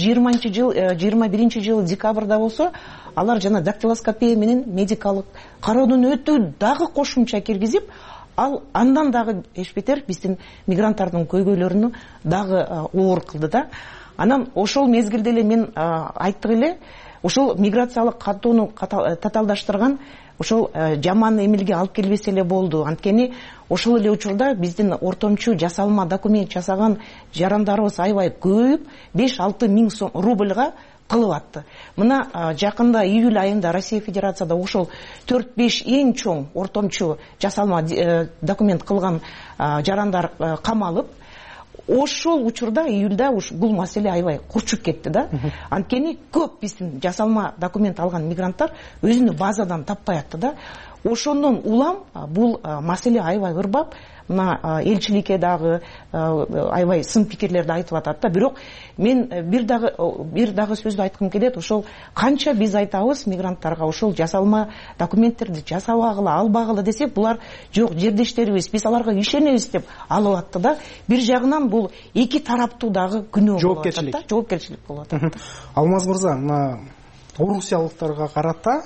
21-жыл декабрда болсо, алар жана дактилоскопия менен медикалык кароодон өтүү дагы кошумча киргизип, андан дагы эшпетер биздин мигранттардын көйгөйлөрүнү дагы оор кылды да. Анан ошол мезгилде эле мен айттык эле, ошол миграциялык каттоону татаалдаштырган ошол жаман эмелге алып келбесе эле болду. Анткени ошол эле учурда биздин ортомчу жасалма документ жасаган жарандарыбыз аябай көбөйүп, 5-6 миң рубльга кылып атты. Мына жакында июль айында Россия Федерацияда ошол 4-5 эң чоң ортомчу жасалма документ кылган жарандар камалып, ошол учурда июлда бул маселе аябай курчуп кетти да. Анткени көп биздин жасалма документ алган мигранттар өзүнү базадан таппай атты да. Ошондон улам бул маселе аябай ырбап, мына элчиликке дагы аябай сын пикирлерди айтып атат да. Бирок мен бир дагы сөздү айткым келет. Ошол канча биз айтабыз мигранттарга ошол жасалма документтерди жасабагыла, албагыла десек, булар жок, жердештерибиз, биз аларга ишенебиз деп алып атты да. Бир жагынан бул эки тараптуу дагы күнөө болуп атат да, жоопкерчилик болуп атат. Алмаз мырза, мына орусиялыктарга карата,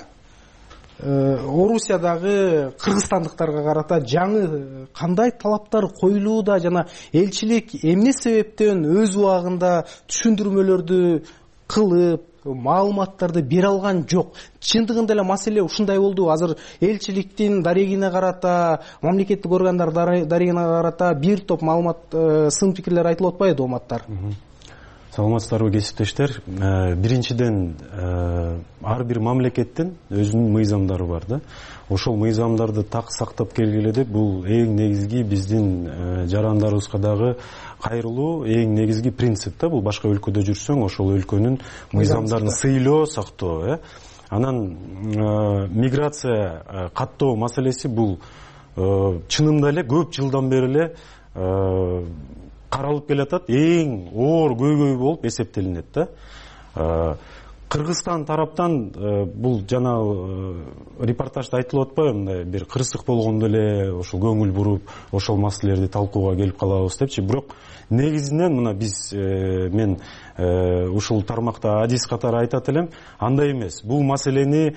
Орусиядагы кыргызстандыктарга карата жаңы кандай талаптар коюлууда жана элчилик эмне себептен өз убагында түшүндүрмөлөрдү кылып, маалыматтарды бере алган жок? Чындыгында эле маселе ушундай болду. Азыр элчиликтин дарегине карата, мамлекеттик органдар дарегине карата бир топ маалымат, сын пикирлер айтылып атпайбы, дооматтар? Саламатсыздарбы кесиптештер. Биринчиден, ар бир мамлекеттин өзүнүн мыйзамдары бар да. Ошол мыйзамдарды так сактап келгиле, бул эң негизги биздин жарандарыбызга дагы кайрылуу, эң негизги принцип да. Бул башка өлкөдө жүрсөң, ошол өлкөнүн мыйзамдарын сыйлоо, сактоо. Анан миграция каттоо маселеси бул чынында эле көп жылдан бери эле каралып келатат, эң оор көйгөй болуп эсептелинет да. Кыргызстан тараптан бул жана репортажда айтылып атпайбы, мындай бир кырсык болгондо эле ошол көңүл буруп, ошол маселелерди талкууга келип калабыз депчи. Бирок негизинен мына биз мен ушул тармакта адис катары айтат элем, андай эмес. Бул маселени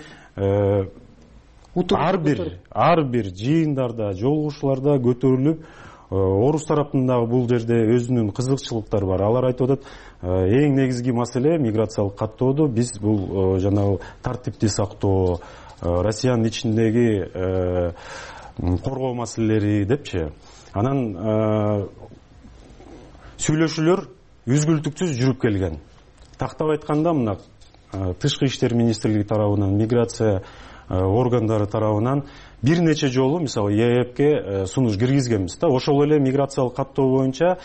ар бир жыйындарда, жолугушууларда көтөрүлүп, орус тараптындагы бул жерде өзүнүн кызыкчылыктары бар. Алар айтып атат, эң негизги маселе миграциялык каттоодо биз бул жанагы тартипти сактоо, Россиянын ичиндеги коргоо маселелери депчи. Анан сүйлөшүүлөр үзгүлтүксүз жүрүп келген. Тактап айтканда, мына Тышкы иштер министрлиги тарабынан, миграция органдары тарабынан бир нече жолу, мисалы, ЕЭПке сунуш киргизгенбиз да. Ошол эле миграциялык каттоо боюнча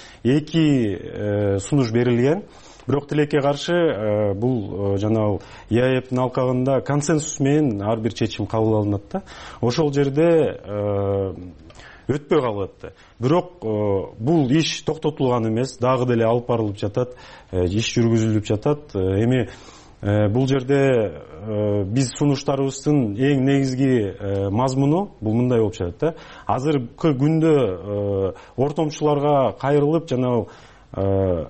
2 сунуш берилген. Бирок тилекке каршы бул жанагы ЕЭПтин алкагында консенсус менен ар бир чечим кабыл алынат да. Ошол жерде өтпөй калат. Бирок бул иш токтотулган эмес, дагы деле алып барылып жатат, иш жүргүзүлүп жатат. Эми бул жерде биз сунуштарыбыздын эң негизги мазмуну бул мындай болуп жатат да. Азыркы күндө ортомчуларга кайрылып, жанагы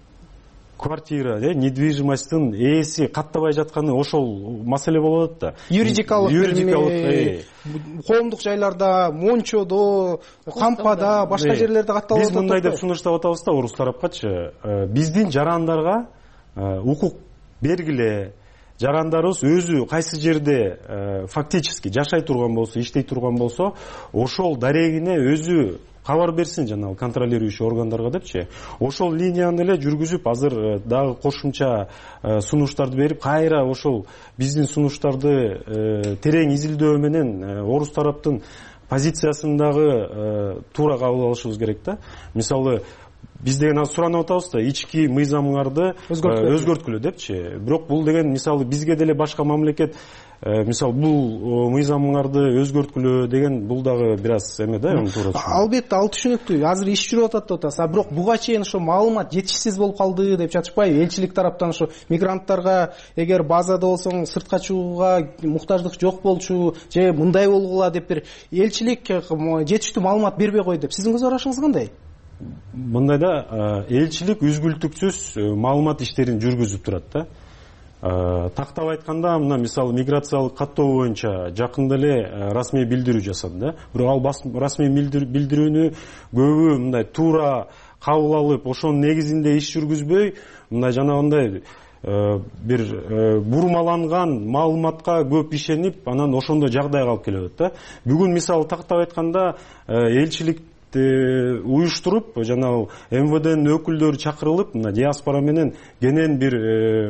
квартира, недвижимосттун ээси каттабай жатканы ошол маселе болуп атат да. Юридикалык коомдук жайларда, Мончодо, Кампада, башка жерлерде катталып атат. Биз мындай деп сунуштап атабыз да орус тарапкачы. Биздин жарандарга укук бергиле, жарандарыбыз өзү кайсы жерде фактически жашай турган болсо, иштей турган болсо, ошол дарегине өзү кабар берсин жанагы контролирующий органдарга депчи. Ошол линияны эле жүргүзүп, азыр дагы кошумча сунуштарды берип, кайра ошол биздин сунуштарды терең изилдөө менен орус тараптын позициясын дагы туура кабыл алышыбыз керек да. Мисалы, биз деген азыр суранып атабыз да, ички мыйзамыңарды өзгөрткүлө депчи. Бирок бул деген, мисалы, бизге деле башка мамлекет, мисалы, бул мыйзамыңарды өзгөрткүлө деген, бул дагы бир аз эме да, туура түшүнүк. Албетте, ал түшүнүктүү. Азыр иш жүрүп атат деп атасыз. Бирок буга чейин ошо маалымат жетишсиз болуп калды деп жатышпайбы? Элчилик тараптан ошо мигранттарга эгер базада болсоң сыртка чыгууга муктаждык жок болчу, же мындай болгула деп бир элчилик жетиштүү маалымат бербей кой деп. Сиздин көз карашыңыз кандай? Мындай да, элчилик үзгүлтүксүз маалымат иштерин жүргүзүп турат да. Тактап айтканда, мына мисалы миграциялык каттоо боюнча жакында эле расмий билдирүү жасады да. Бирок ал расмий билдирүүнү көбү мындай туура кабыл алып, ошонун негизинде иш жүргүзбөй, мындай жанагындай бир бурмаланган маалыматка көп ишенип, анан ошондой жагдайга алып келип атат да. Бүгүн мисалы тактап айтканда элчилик уюштуруп, жанагы МВДнын өкүлдөрү чакырылып, мына диаспора менен кенен бир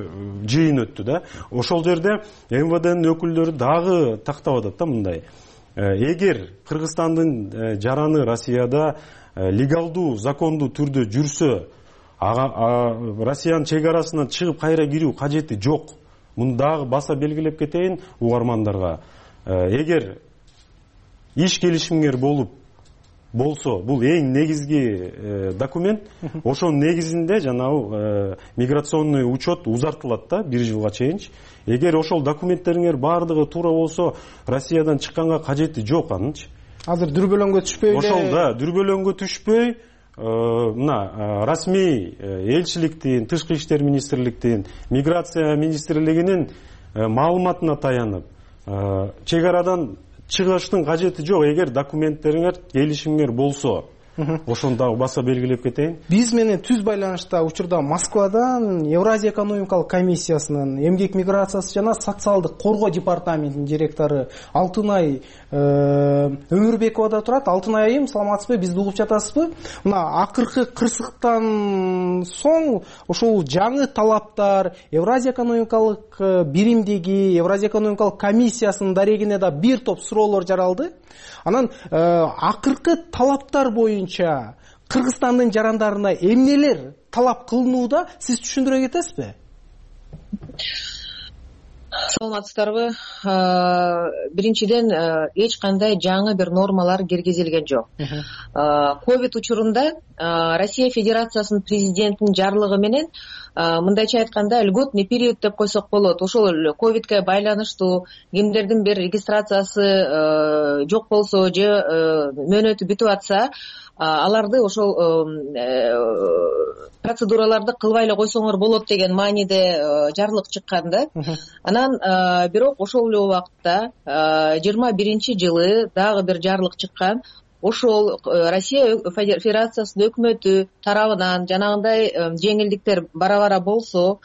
жыйын өттү да. Ошол жерде МВДнын өкүлдөрү дагы тактап атат да, мындай. эгер Кыргызстандын жараны Россияда легалдуу закондуу түрдө жүрсө, Россиянын чек арасынан чыгып кайра кирүү кажети жок. Муну дагы баса белгилеп кетейин угармандарга. Эгер иш келишимгер болсо, бул эң негизги документ. Ошонун негизинде жанагы миграционный учет узартылат да 1 жылга чейин. Эгер ошол документтериңер баардыгы туура болсо, Россиядан чыкканга кажети жок анынчы. Азыр дүрбөлөңгө түшпөй эле. Ошол да дүрбөлөңгө түшпөй, мына расмий элчиликтин, тышкы иштер министрликтин, миграция министрлигинин маалыматына таянып, чек арадан чыгыштын кажети жок. Эгер документтериңер, келишимиңер болсо, ошону дагы баса белгилеп кетейин. Биз менен түз байланышта учурда Москвадан Евразия экономикалык комиссиясынын эмгек миграциясы жана социалдык коргоо департаментинин директору Алтынай Өмүрбекова да турат. Алтынай айым, саламатсызбы? Бизди угуп жатасызбы? Мына акыркы кырсыктан соң ошол жаңы талаптар Евразия экономикалык биримдиги, Евразия экономикалык комиссиясынын дарегине да бир топ суроолор жаралды. Анан акыркы талаптар боюнча Кыргызстандын жарандарына эмнелер талап кылынууда, сиз түшүндүрө кетесизби? Саламатсыздарбы? Биринчиден, эч кандай жаңы бир нормалар киргизилген жок. Ковид учурунда Россия Федерациясынын президентинин жарлыгы менен, мындайча айтканда, льготный период деп койсок болот. Ошол ковидке байланыштуу кимдердин бир регистрациясы жок болсо же мөөнөтү бүтүп атса, аларды ошол процедураларды кылбай эле койсоңор болот деген мааниде жарлык чыккан да. Анан бирок ошол эле убакытта 21-жылы дагы бир жарлык чыккан. Ошол Россия Федерациясынын өкмөтү тарабынан жанагындай жеңилдиктер бара-бара болсо,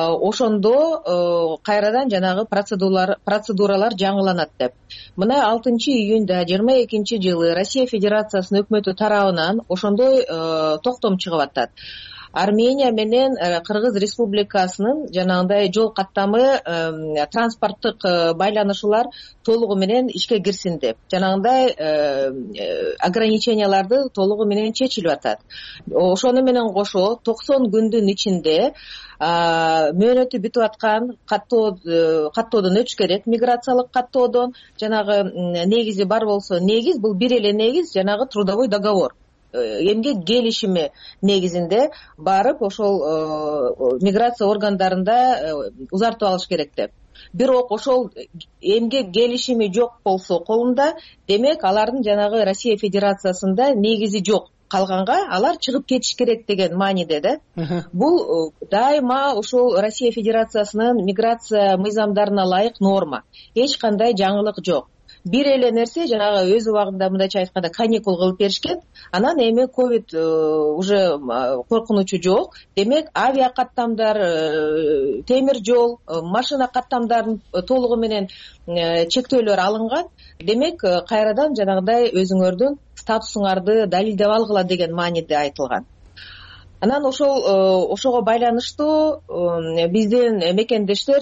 ошондо кайрадан жанагы процедуралар жаңыланат деп. Мына 6-июнда 22-жылы Россия Федерациясынын өкмөтү тарабынан ошондой токтом чыгып атат. Армения менен Кыргыз Республикасынын жанагындай жол каттамы, транспорттук байланышуулар толугу менен ишке кирсин деп. Жанагындай ограниченияларды толугу менен чечилип атат. Ошону менен кошо 90 күндүн ичинде мөөнөтү бүтүп аткан каттоодон өтүш керек, миграциялык каттоодон. Жанагы негизи бар болсо, негиз бул бир эле негиз, жанагы трудовой договор. Эмгек келишими негизинде барып ошол миграция органдарында узартып алыш керек деп. Бирок ошол эмгек келишими жок болсо колунда, демек алардын жанагы Россия Федерациясында негизи жок. Калганга алар чыгып кетиш керек деген мааниде да. Бул дайыма ошол Россия Федерациясынын миграция мыйзамдарына ылайык норма. Эч кандай жаңылык жок. Бир эле нерсе, жанагы өз убагында мындайча айтканда каникул кылып беришкен. Анан эми ковид уже коркунучу жок. Демек авиа каттамдар, темир жол, машина каттамдарын толугу менен чектөөлөр алынган. Демек кайрадан жанагындай өзүңөрдүн статусуңарды далилдеп алгыла деген мааниде айтылган. Анан ошого байланыштуу биздин мекендештер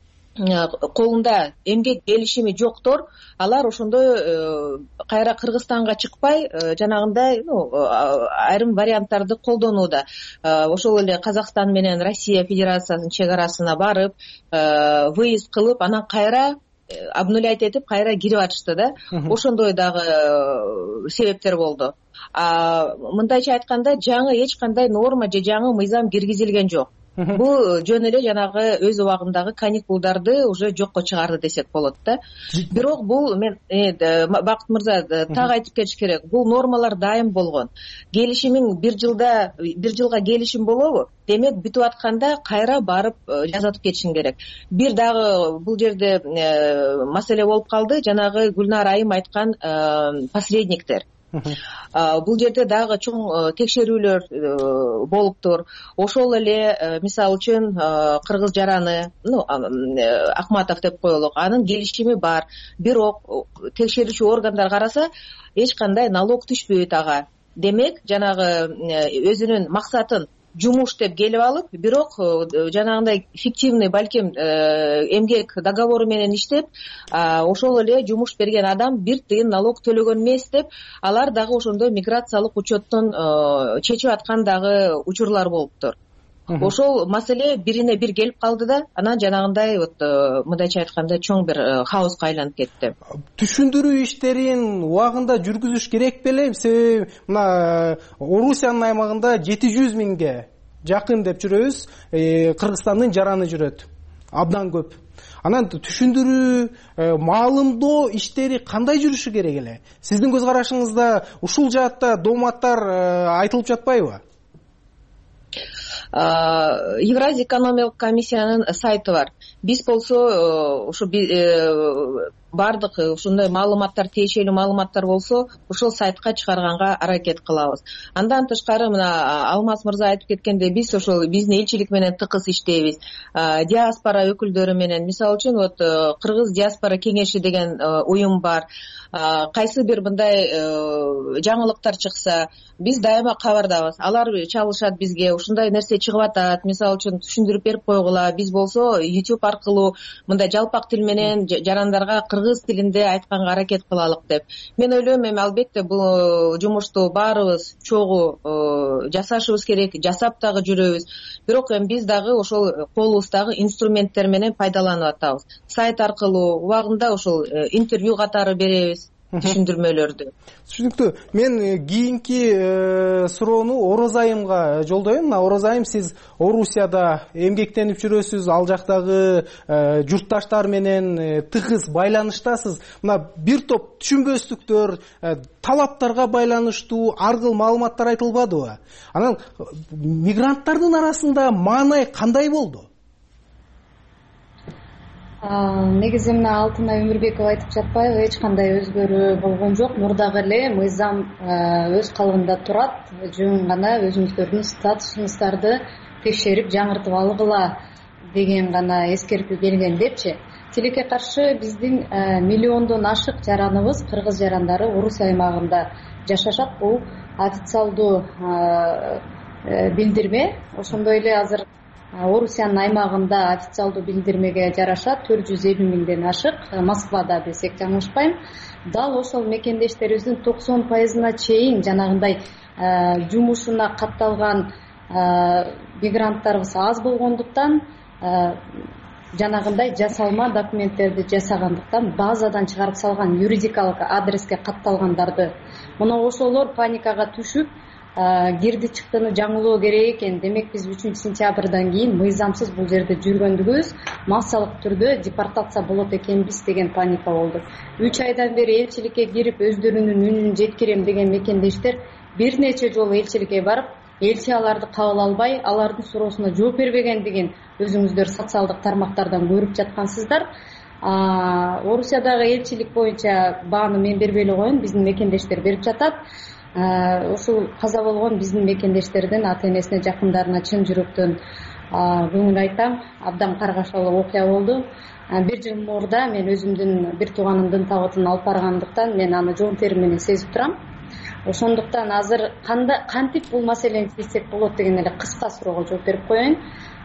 колунда эмгек келишими жоктор, алар ошондой кайра Кыргызстанга чыкпай, жанагындай айрым варианттарды колдонууда. Ошол эле Казакстан менен Россия Федерациясынын чек арасына барып, выезд кылып, анан кайра обнулять этип кайра кирип атышты да. Ошондой дагы себептер болду. Мындайча айтканда, жаңы эч кандай норма же жаңы мыйзам киргизилген жок. Бул жөн эле жанагы өз убагындагы каникулдарды уже жокко чыгарды десек болот да. Бирок бул мен Бакыт мырза так айтып кетиш керек. Бул нормалар дайым болгон. Келишимиң бир жылга келишим болобу? Демек бүтүп атканда кайра барып жазатып кетишиң керек. Бир дагы бул жерде маселе болуп калды. Жанагы Гүлнар айым айткан посредниктер. Бул жерде дагы чоң текшерүүлөр болуптур. Ошол эле мисалы үчүн кыргыз жараны, Акматов деп коелук, анын келишими бар. Бирок текшерүүчү органдар караса эч кандай налог түшпөйт ага. Демек жанагы өзүнүн максатын жумуш деп келип алып, бирок жанагындай фиктивный балким эмгек договору менен иштеп, ошол эле жумуш берген адам 1 тыйын налог төлөгөн эмес деп, алар дагы ошондой миграциялык учеттон чечип аткан дагы учурлар болуптур. Ошол маселе бирине бир келип калды да, анан жанагындай мындайча айтканда чоң бир хаоска айланып кетти. Түшүндүрүү иштерин убагында жүргүзүш керек беле? Себеби мына Орусиянын аймагында 700 миңге жакын деп жүрөбүз, Кыргызстандын жараны жүрөт. Абдан көп. Анан түшүндүрүү, маалымдоо иштери кандай жүрүшү керек эле? Сиздин көз карашыңызда ушул жаатта дооматтар айтылып жатпайбы? Евразия экономикалык комиссиянын сайты бар. Биз болсо ушу бардык ушундай маалыматтар, тиешелүү маалыматтар болсо, ушул сайтка чыгарганга аракет кылабыз. Андан тышкары мына Алмаз мырза айтып кеткендей, биз ошол биздин элчилик менен тыкыз иштейбиз. Диаспора өкүлдөрү менен, мисалы үчүн Кыргыз диаспора кеңеши деген уюм бар. Кайсы бир мындай жаңылыктар чыкса, биз дайыма кабардабыз. Алар чалышат бизге, ушундай нерсе чыгып атат, мисалы үчүн түшүндүрүп берип койгула. Биз болсо YouTube аркылуу мындай жалпак тил менен жарандарга кыргыз тилинде айтканга аракет кылалык деп. Мен ойлойм, эми албетте бул жумушту баарыбыз чогуу жасашыбыз керек, жасап дагы жүрөбүз. Бирок эми биз дагы ошол колубуздагы инструменттер менен пайдаланып атабыз. Сайт аркылуу убагында ошол интервью катары беребиз. Түшүндүрмөлөрдү. Түшүнүктүү. Мен кийинки суроону Орозайымга жолдойм. Мына Орозайым, сиз Орусияда эмгектенип жүрөсүз, ал жактагы журтташтар менен тыгыз байланыштасыз. Мына бир топ түшүнбөстүктөр, талаптарга байланыштуу ар кыл маалыматтар айтылбадыбы? Анан мигранттардын арасында маанай кандай болду? Негизи мына Алтынай Өмүрбекова айтып жатпайбы, эч кандай өзгөрүү болгон жок. Мурдагы эле мыйзам өз калыбында турат. Жөн гана өзүңүздөрдүн статусуңуздарды текшерип жаңыртып алгыла деген гана эскертүү келген депчи. Тилекке каршы биздин миллиондон ашык жараныбыз, кыргыз жарандары Орус аймагында жашашат. Бул официалдуу билдирме. Ошондой эле азыр Орусиянын аймагында официалдуу билдирмеге жараша 450 миңден ашык, Москвада десек жаңылышпайм. Дал ошол мекендештерибиздин 90%-на чейин жанагындай жумушуна катталган мигранттарыбыз аз болгондуктан, жанагындай жасалма документтерди жасагандыктан базадан чыгарып салган юридикалык адреске катталгандарды. Мына ошолор паникага түшүп, кирди чыктыны жаңылоо керек экен. Демек биз 3-сентябрдан кийин мыйзамсыз бул жерде жүргөндүгүбүз, массалык түрдө депортация болот экенбиз деген паника болду. 3 айдан бери элчиликке кирип өздөрүнүн үнүн жеткирем деген мекендештер бир нече жолу элчиликке барып, элчи аларды кабыл албай, алардын суроосуна жооп бербегендигин өзүңүздөр социалдык тармактардан көрүп жаткансыздар. Орусиядагы элчилик боюнча бааны мен бербей эле коеюн, биздин мекендештер берип жатат. Ушул каза болгон биздин мекендештердин ата-энесине, жакындарына чын жүрөктөн көңүл айтам. Абдан каргашалуу окуя болду. 1 жыл мурда мен өзүмдүн бир тууганымдын табытын алып баргандыктан мен аны жон терим менен сезип турам. Ошондуктан азыр кантип бул маселени чечсек болот деген эле кыска суроого жооп берип коеюн.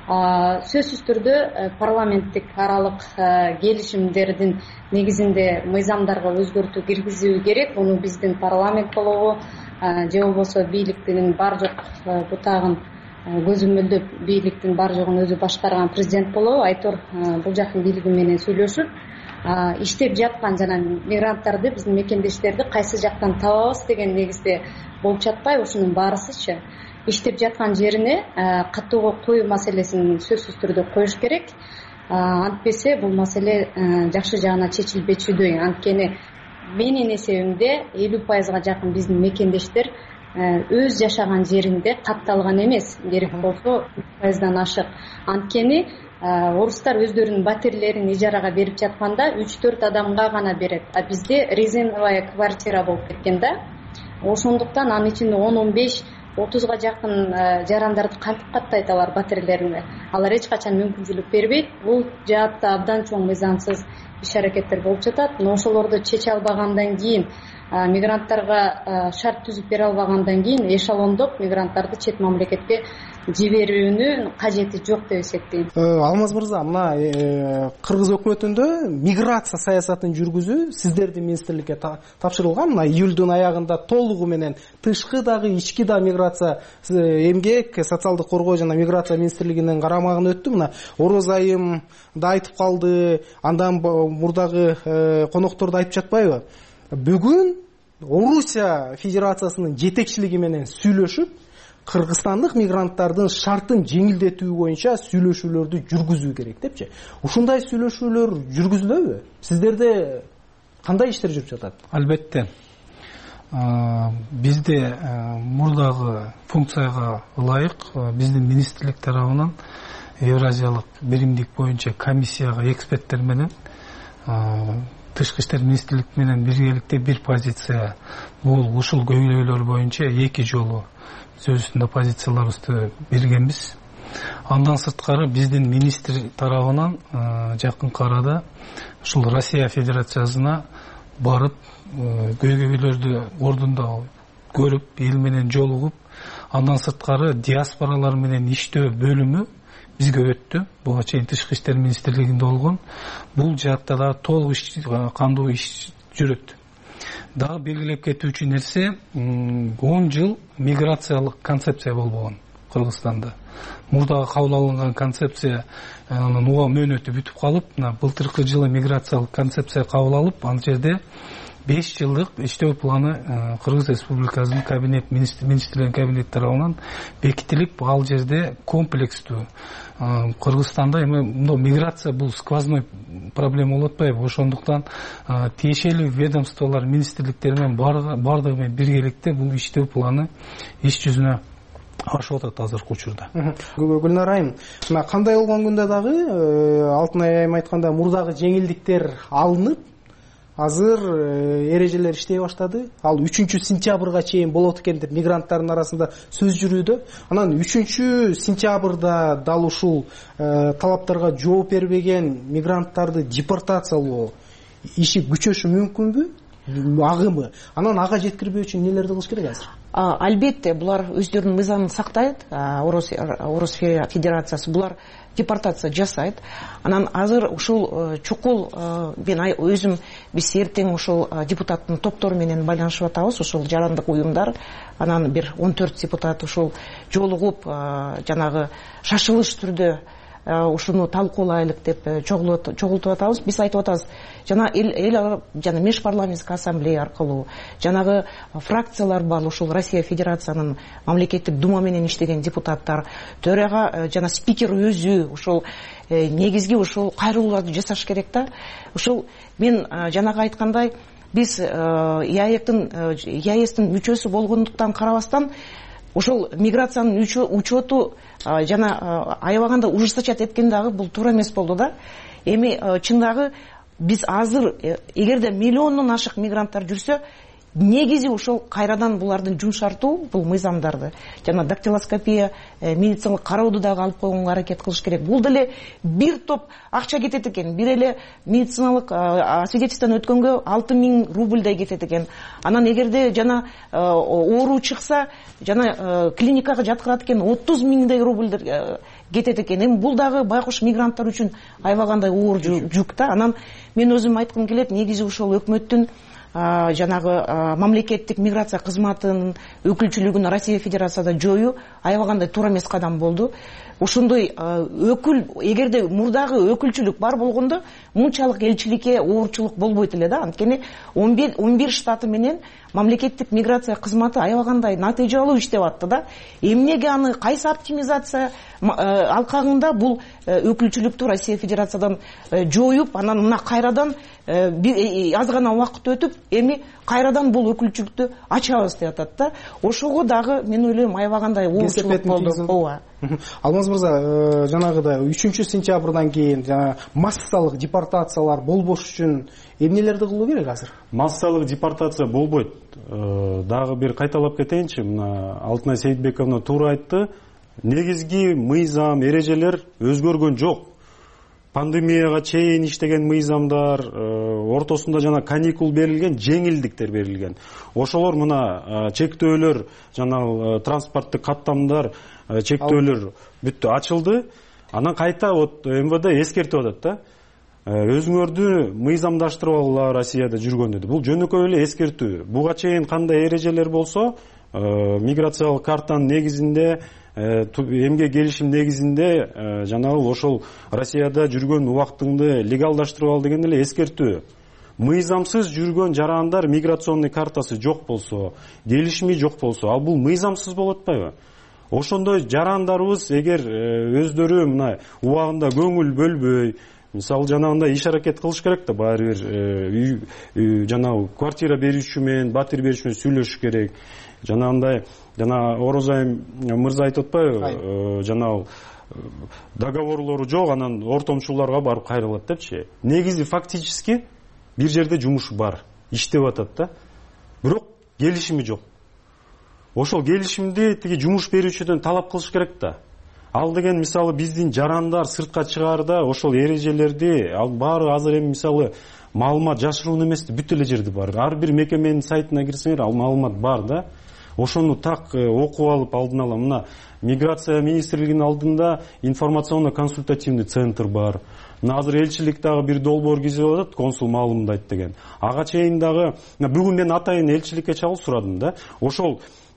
Сөзсүз түрдө парламенттик аралык келишимдердин негизинде мыйзамдарга өзгөртүү киргизүү керек. Муну биздин парламент болобу же болбосо бийликтин бар жок бутагын көзөмөлдөп, бийликтин бар жогун өзү башкарган президент болобу, айтор бул жактын бийлиги менен сүйлөшүп, иштеп жаткан жана мигранттарды, биздин мекендештерди кайсы жактан табабыз деген негизде болуп жатпайбы? Ушунун баарысычы иштеп жаткан жерине каттоого коюу маселесин сөзсүз түрдө коюш керек. Антпесе бул маселе жакшы жагына чечилбечүдөй. Анткени менин эсебимде 50%га жакын биздин мекендештер өз жашаган жеринде катталган эмес. Керек болсо 1%дан ашык. Анткени орустар өздөрүнүн батирлерин ижарага берип жатканда 3-4 адамга гана берет. А бизде резиновая квартира болуп кеткен да. Ошондуктан анын ичинде 10-15-30га жакын жарандарды кантип каттайт алар батирлерине? Алар эч качан мүмкүнчүлүк бербейт. Бул жаатта абдан чоң мыйзамсыз иш-аракеттер болуп жатат. Но ошолорду чече албагандан кийин мигранттарга шарт түзүп бере албагандан кийин эшелондоп мигранттарды чет мамлекетке жиберүүнүн кажети жок деп эсептейм. Алмаз мырза, мына кыргыз өкмөтүндө миграция саясатын жүргүзүү сиздердин министрликке тапшырылган. Мына июлдун аягында толугу менен тышкы дагы ички да миграция эмгек, социалдык коргоо жана миграция министрлигинин карамагына өттү. Мына Ороз айым да айтып калды, андан мурдагы коноктор да айтып жатпайбы? Бүгүн Орусия Федерациясынын жетекчилиги менен сүйлөшүп, кыргызстандык мигранттардын шартын жеңилдетүү боюнча сүйлөшүүлөрдү жүргүзүү керек депчи. Ушундай сүйлөшүүлөр жүргүзүлөбү? Сиздерде кандай иштер жүрүп жатат? Албетте. Бизде мурдагы функцияга ылайык биздин министрлик тарабынан Евразиялык биримдик боюнча комиссияга эксперттер менен Тышкы иштер министрлик менен биргеликте бир позиция, бул ушул көйлөйлөр боюнча 2 жолу сөзүндө позицияларыбызды бергенбиз. Андан сырткары биздин министр тарабынан жакынкы арада ушул Россия Федерациясына барып, көйгөйлөрдү ордунда көрүп, эл менен жолугуп, андан сырткары диаспоралар менен иштөө бөлүмү бизге өттү. Буга чейин Тышкы иштер министрлигинде болгон. Бул жаатта да толук кандуу иш жүрөт. Дагы белгилеп кетүүчү нерсе, 10 жыл миграциялык концепция болбогон Кыргызстанда. Мурдагы кабыл алынган концепция уга мөөнөтү бүтүп калып, былтыркы жылы миграциялык концепция кабыл алып, ал жерде 5 жылдык иштөө планы Кыргыз Республикасынын кабинет министрлердин кабинети тарабынан бекитилип, ал жерде комплекстүү Кыргызстанда эми миграция бул сквозной проблема болуп атпайбы? Ошондуктан тиешелүү ведомстволор, министрликтер менен бардыгы менен биргеликте бул иштөө планы иш жүзүнө ашып атат азыркы учурда. Гүлнар айым, мына кандай болгон күндө дагы Алтынай айым айтканда мурдагы жеңилдиктер алынып, азыр эрежелер иштей баштады. Ал 3-сентябрга чейин болот экен деп мигранттардын арасында сөз жүрүүдө. Анан 3-сентябрда дал ушул талаптарга жооп бербеген мигранттарды депортациялоо иши күчөшү мүмкүнбү? Агымы. Анан ага жеткирбөө үчүн нелерди кылыш керек азыр? Албетте, булар өздөрүнүн мыйзамын сактайт. Орус Федерациясы булар депортация жасайт. Анан азыр ушул чукул мен өзүм биз эртең ушул депутаттын топтору менен байланышып атабыз, ушул жарандык уюмдар. Анан бир 14 депутат ушул жолугуп жанагы шашылыш түрдө ушуну талкуулайлык деп чогултуп атабыз. Биз айтып атабыз, жана жана межпарламенттик ассамблея аркылуу, жанагы фракциялар бар, ушул Россия Федерациянын мамлекеттик дума менен иштеген депутаттар, төрага жана спикер өзү ушул негизги ушул кайрылууларды жасаш керек да. Ушул мен жанагы айткандай, биз ЕАЭСтин мүчөсү болгондуктан карабастан ушул миграциянын учету жана аябаганда ужесточать эткен дагы бул туура эмес болду да. Эми чындагы биз азыр эгерде миллиондон ашык мигранттар жүрсө, негизи ушул кайрадан булардын жумшартуу, бул мыйзамдарды жана дактилоскопия, медициналык карооду дагы алып койгонго аракет кылыш керек. Бул деле бир топ акча кетет экен. Бир эле медициналык свидетельстводон өткөнгө 6000 рубльдай кетет экен. Анан эгерде жана оору чыкса, жана клиникага жаткырат экен 30 миңдей рубльдер кетет экен. Эми бул дагы байкуш мигранттар үчүн аябагандай оор жүк да. Анан мен өзүм айткым келет, негизи ушул өкмөттүн жанагы мамлекеттик миграция кызматынын өкүлчүлүгүн Россия Федерацияда жоюу аябагандай туура эмес кадам болду. Ошондой өкүл, эгерде мурдагы өкүлчүлүк бар болгондо мынчалык элчиликке оорчулук болбойт эле да. Анткени 11 штаты менен мамлекеттик миграция кызматы аябагандай натыйжалуу иштеп атты да. Эмнеге аны кайсы оптимизация алкагында бул өкүлчүлүктү Россия Федерациядан жоюп, анан мына кайрадан аз гана убакыт өтүп, эми кайрадан бул өкүлчүлүктү ачабыз деп атат да. Ошого дагы мен ойлойм аябагандай оорчулук болду. Алмаз мырза, жанагыдай 3-сентябрдан кийин массалык депортациялар болбош үчүн эмнелерди кылуу керек азыр? Массалык депортация болбойт. Дагы бир кайталап кетейинчи, мына Алтынай Сейитбековна туура айтты. Негизги мыйзам, эрежелер өзгөргөн жок. пандемияга чейин иштеген мыйзамдар, ортосунда жана каникул берилген, жеңилдиктер берилген. Ошолор мына чектөөлөр, жана транспорттук каттамдар, чектөөлөр бүттү, ачылды. Анан кайта вот МВД эскертип атат да. Өзүңөрдү мыйзамдаштырып алгыла Россияда жүргөндө. Бул жөнөкөй эле эскертүү. Буга чейин кандай эрежелер болсо, миграциялык картанын негизинде, эмгек келишим негизинде жанагы ошол Россияда жүргөн убактыңды легалдаштырып ал деген эле эскертүү. Мыйзамсыз жүргөн жарандар миграционный картасы жок болсо, келишими жок болсо, ал бул мыйзамсыз болуп атпайбы? Ошондой жарандарыбыз эгер өздөрү мына убагында көңүл бөлбөй, мисалы жанагындай иш аракет кылыш керек да, баары бир жанагы квартира берүүчү менен, батир берүүчү менен сүйлөшүш керек. Жанагындай жана Орозайым мырза айтып атпайбы, жанагы договорлору жок, анан ортомчуларга барып кайрылат депчи. Негизи фактически бир жерде жумуш бар, иштеп атат да. Бирок келишими жок. Ошол келишимди тиги жумуш берүүчүдөн талап кылыш керек да. Ал деген мисалы биздин жарандар сыртка чыгаарда ошол эрежелерди, ал баары азыр эми мисалы маалымат жашыруун эмес, бүт эле жерде бар. Ар бир мекеменин сайтына кирсеңер, ал маалымат бар да. Ошону так окуп алып алдын ала мына миграция министрлигинин алдында информационно-консультативный центр бар. Мына азыр элчилик дагы бир долбоор кизип атат, консул маалымдайт деген. Ага чейин дагы бүгүн мен атайын элчиликке чалып сурадым да. Ошол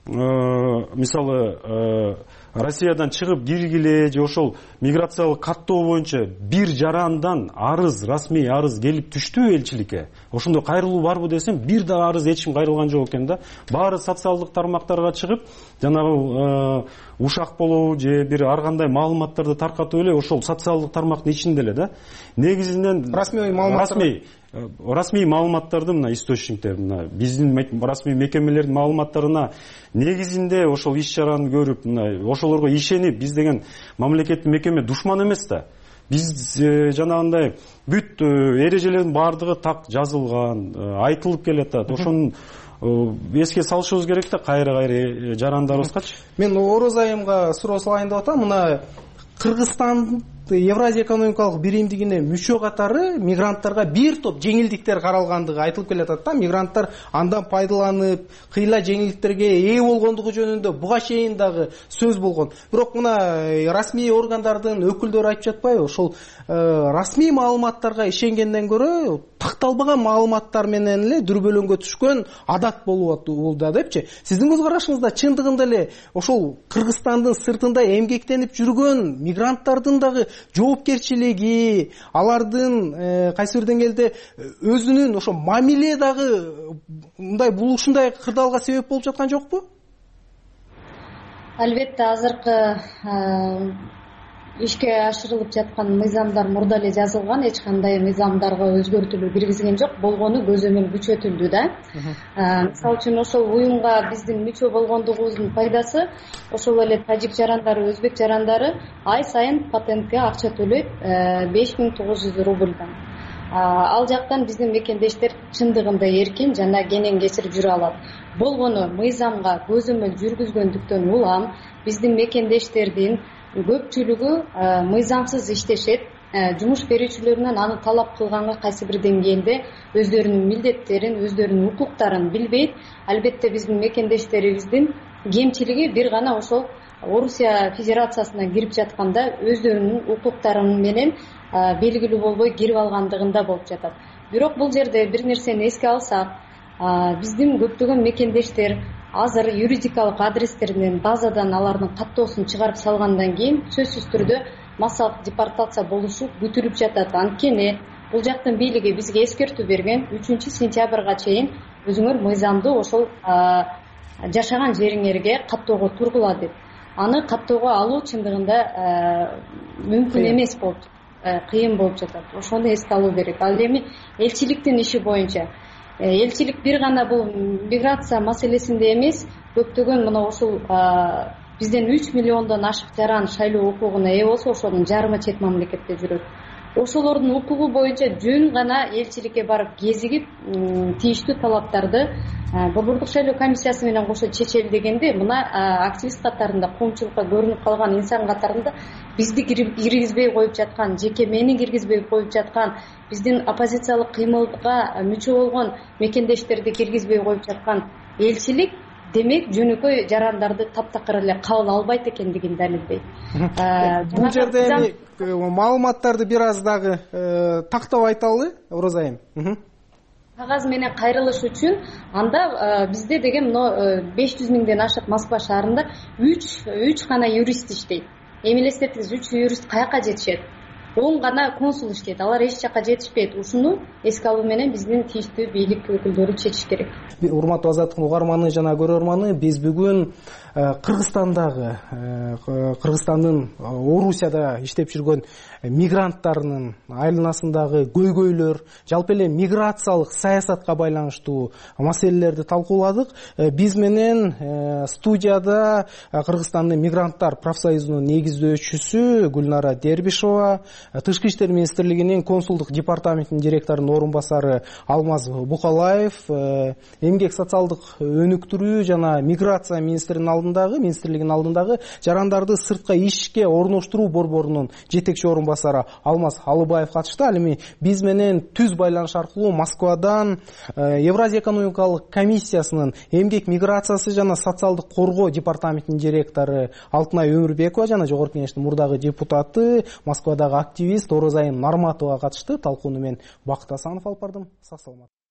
мисалы Россиядан чыгып киргиле же ошол миграциялык каттоо боюнча бир жарандан арыз, расмий арыз келип түштү элчиликке. Ошондой кайрылуу барбы десем, бир да арыз эч ким кайрылган жок экен да. Баары социалдык тармактарга чыгып, жанагы ушак болобу же бир ар кандай маалыматтарды таркатып эле ошол социалдык тармактын ичинде эле да. Негизинен расмий маалыматтарды мына источниктер, мына биздин расмий мекемелердин маалыматтарына негизинде ошол иш чараны көрүп, мына ошолорго ишенип, биз деген мамлекеттик мекеме душман эмес да. Биз жанагындай бүт эрежелердин баардыгы так жазылган, айтылып келатат. Ошону эске салышыбыз керек да, кайра жарандарыбызгачы. Мен Орозайымга суроо салайын деп атам. Мына Кыргызстан Евразия экономикалык биримдигине мүчө катары мигранттарга бир топ жеңилдиктер каралгандыгы айтылып келатат да. Мигранттар андан пайдаланып, кыйла жеңилдиктерге ээ болгондугу жөнүндө буга чейин дагы сөз болгон. Бирок мына расмий органдардын өкүлдөрү айтып жатпайбы? Ошол расмий маалыматтарга ишенгенден көрө такталбаган маалыматтар менен эле дүрбөлөңгө түшкөн адат болду депчи. Сиздин көз карашыңызда чындыгында эле ошол Кыргызстандын сыртында эмгектенип жүргөн мигранттардын дагы жоопкерчилиги, алардын кайсы бир деңгээлде өзүнүн ошо мамиле дагы мындай бул ушундай кырдаалга себеп болуп жаткан жокпу? Албетте азыркы ишке ашырылып жаткан мыйзамдар мурда эле жазылган, эч кандай мыйзамдарга өзгөртүүлөр киргизген жок, болгону көзөмөл күчөтүлдү да. Мисалы үчүн ошол уюмга биздин мүчө болгондугубуздун пайдасы, ошол эле тажик жарандары, өзбек жарандары ай сайын патентке акча төлөйт 5900 рубльдан. Ал жактан биздин мекендештер чындыгында эркин жана кенен кечирип жүрө алат. Болгону мыйзамга көзөмөл жүргүзгөндүктөн улам биздин мекендештердин көпчүлүгү мыйзамсыз иштешет, жумуш берүүчүлөрүнөн аны талап кылганга кайсы бир деңгээлде өздөрүнүн милдеттерин, өздөрүнүн укуктарын билбейт. Албетте биздин мекендештерибиздин кемчилиги бир гана ошол Орусия Федерациясына кирип жатканда өздөрүнүн укуктары менен белгилүү болбой кирип алгандыгында болуп жатат. Бирок бул жерде бир нерсени эске алсак, биздин көптөгөн мекендештер азыр юридикалык адрестеринен базадан алардын каттоосун чыгарып салгандан кийин сөзсүз түрдө массалык депортация болушу күтүлүп жатат. Анткени бул жактын бийлиги бизге эскертүү берген, 3-сентябрга чейин өзүңөр мыйзамды ошол жашаган жериңерге каттоого тургула деп. Аны каттоого алуу чындыгында мүмкүн эмес болуп, кыйын болуп жатат. Ошону эске алуу керек. Ал эми элчиликтин иши боюнча элчилик бир гана бул миграция маселесинде эмес, көптөгөн мына ушул бизден 3 миллиондон ашык жаран шайлоо укугуна ээ болсо, ошонун жарымы чет мамлекетте жүрөт. ошолордун укугу боюнча жөн гана элчиликке барып кезигип тийиштүү талаптарды Борбордук шайлоо комиссиясы менен кошо чечели дегенде мына активист катарында, коомчулукка көрүнүп калган инсан катарында бизди киргизбей коюп жаткан, жеке мени киргизбей коюп жаткан, биздин оппозициялык кыймылга мүчө болгон мекендештерди киргизбей коюп жаткан элчилик демек жөнөкөй жарандарды таптакыр эле кабыл албайт экендигин далилдейт. Бул жерде эми маалыматтарды бир аз дагы тактап айталы, Ороза айым. Кагаз менен кайрылыш үчүн анда бизде деген 500 миңден ашык Москва шаарында 3 гана юрист иштейт. Эми элестетиңиз, 3 юрист каяка жетишет? 10 гана консул иштейт. Алар эч жака жетишпейт. Ушуну эске алуу менен биздин тийиштүү бийлик өкүлдөрү чечиш керек. Урматтуу Азаттык угарманы жана көрөрманы, биз бүгүн Кыргызстандын Орусияда иштеп жүргөн мигранттарынын айланасындагы көйгөйлөр, жалпы эле миграциялык саясатка байланыштуу маселелерди талкууладык. Биз менен студияда Кыргызстандын мигранттар профсоюзунун негиздөөчүсү Гүлнара Дербишова, Тышкы иштер министрлигинин консулдук департаментинин директорунун орун басары Алмаз Букалаев, эмгек социалдык өнүктүрүү жана миграция министрлигинин алдындагы жарандарды сыртка ишке орноштуруу борборунун жетекчи орун басары Алмаз Алыбаев катышты. Ал эми биз менен түз байланыш аркылуу Москвадан Евразия экономикалык комиссиясынын эмгек миграциясы жана социалдык коргоо департаментинин директору Алтынай Өмүрбекова жана жогорку кеңештин мурдагы депутаты, Москвадагы активист Ороза айым Нарматова катышты. Талкууну мен Бакыт Асанов алып бардым. Сак саламат.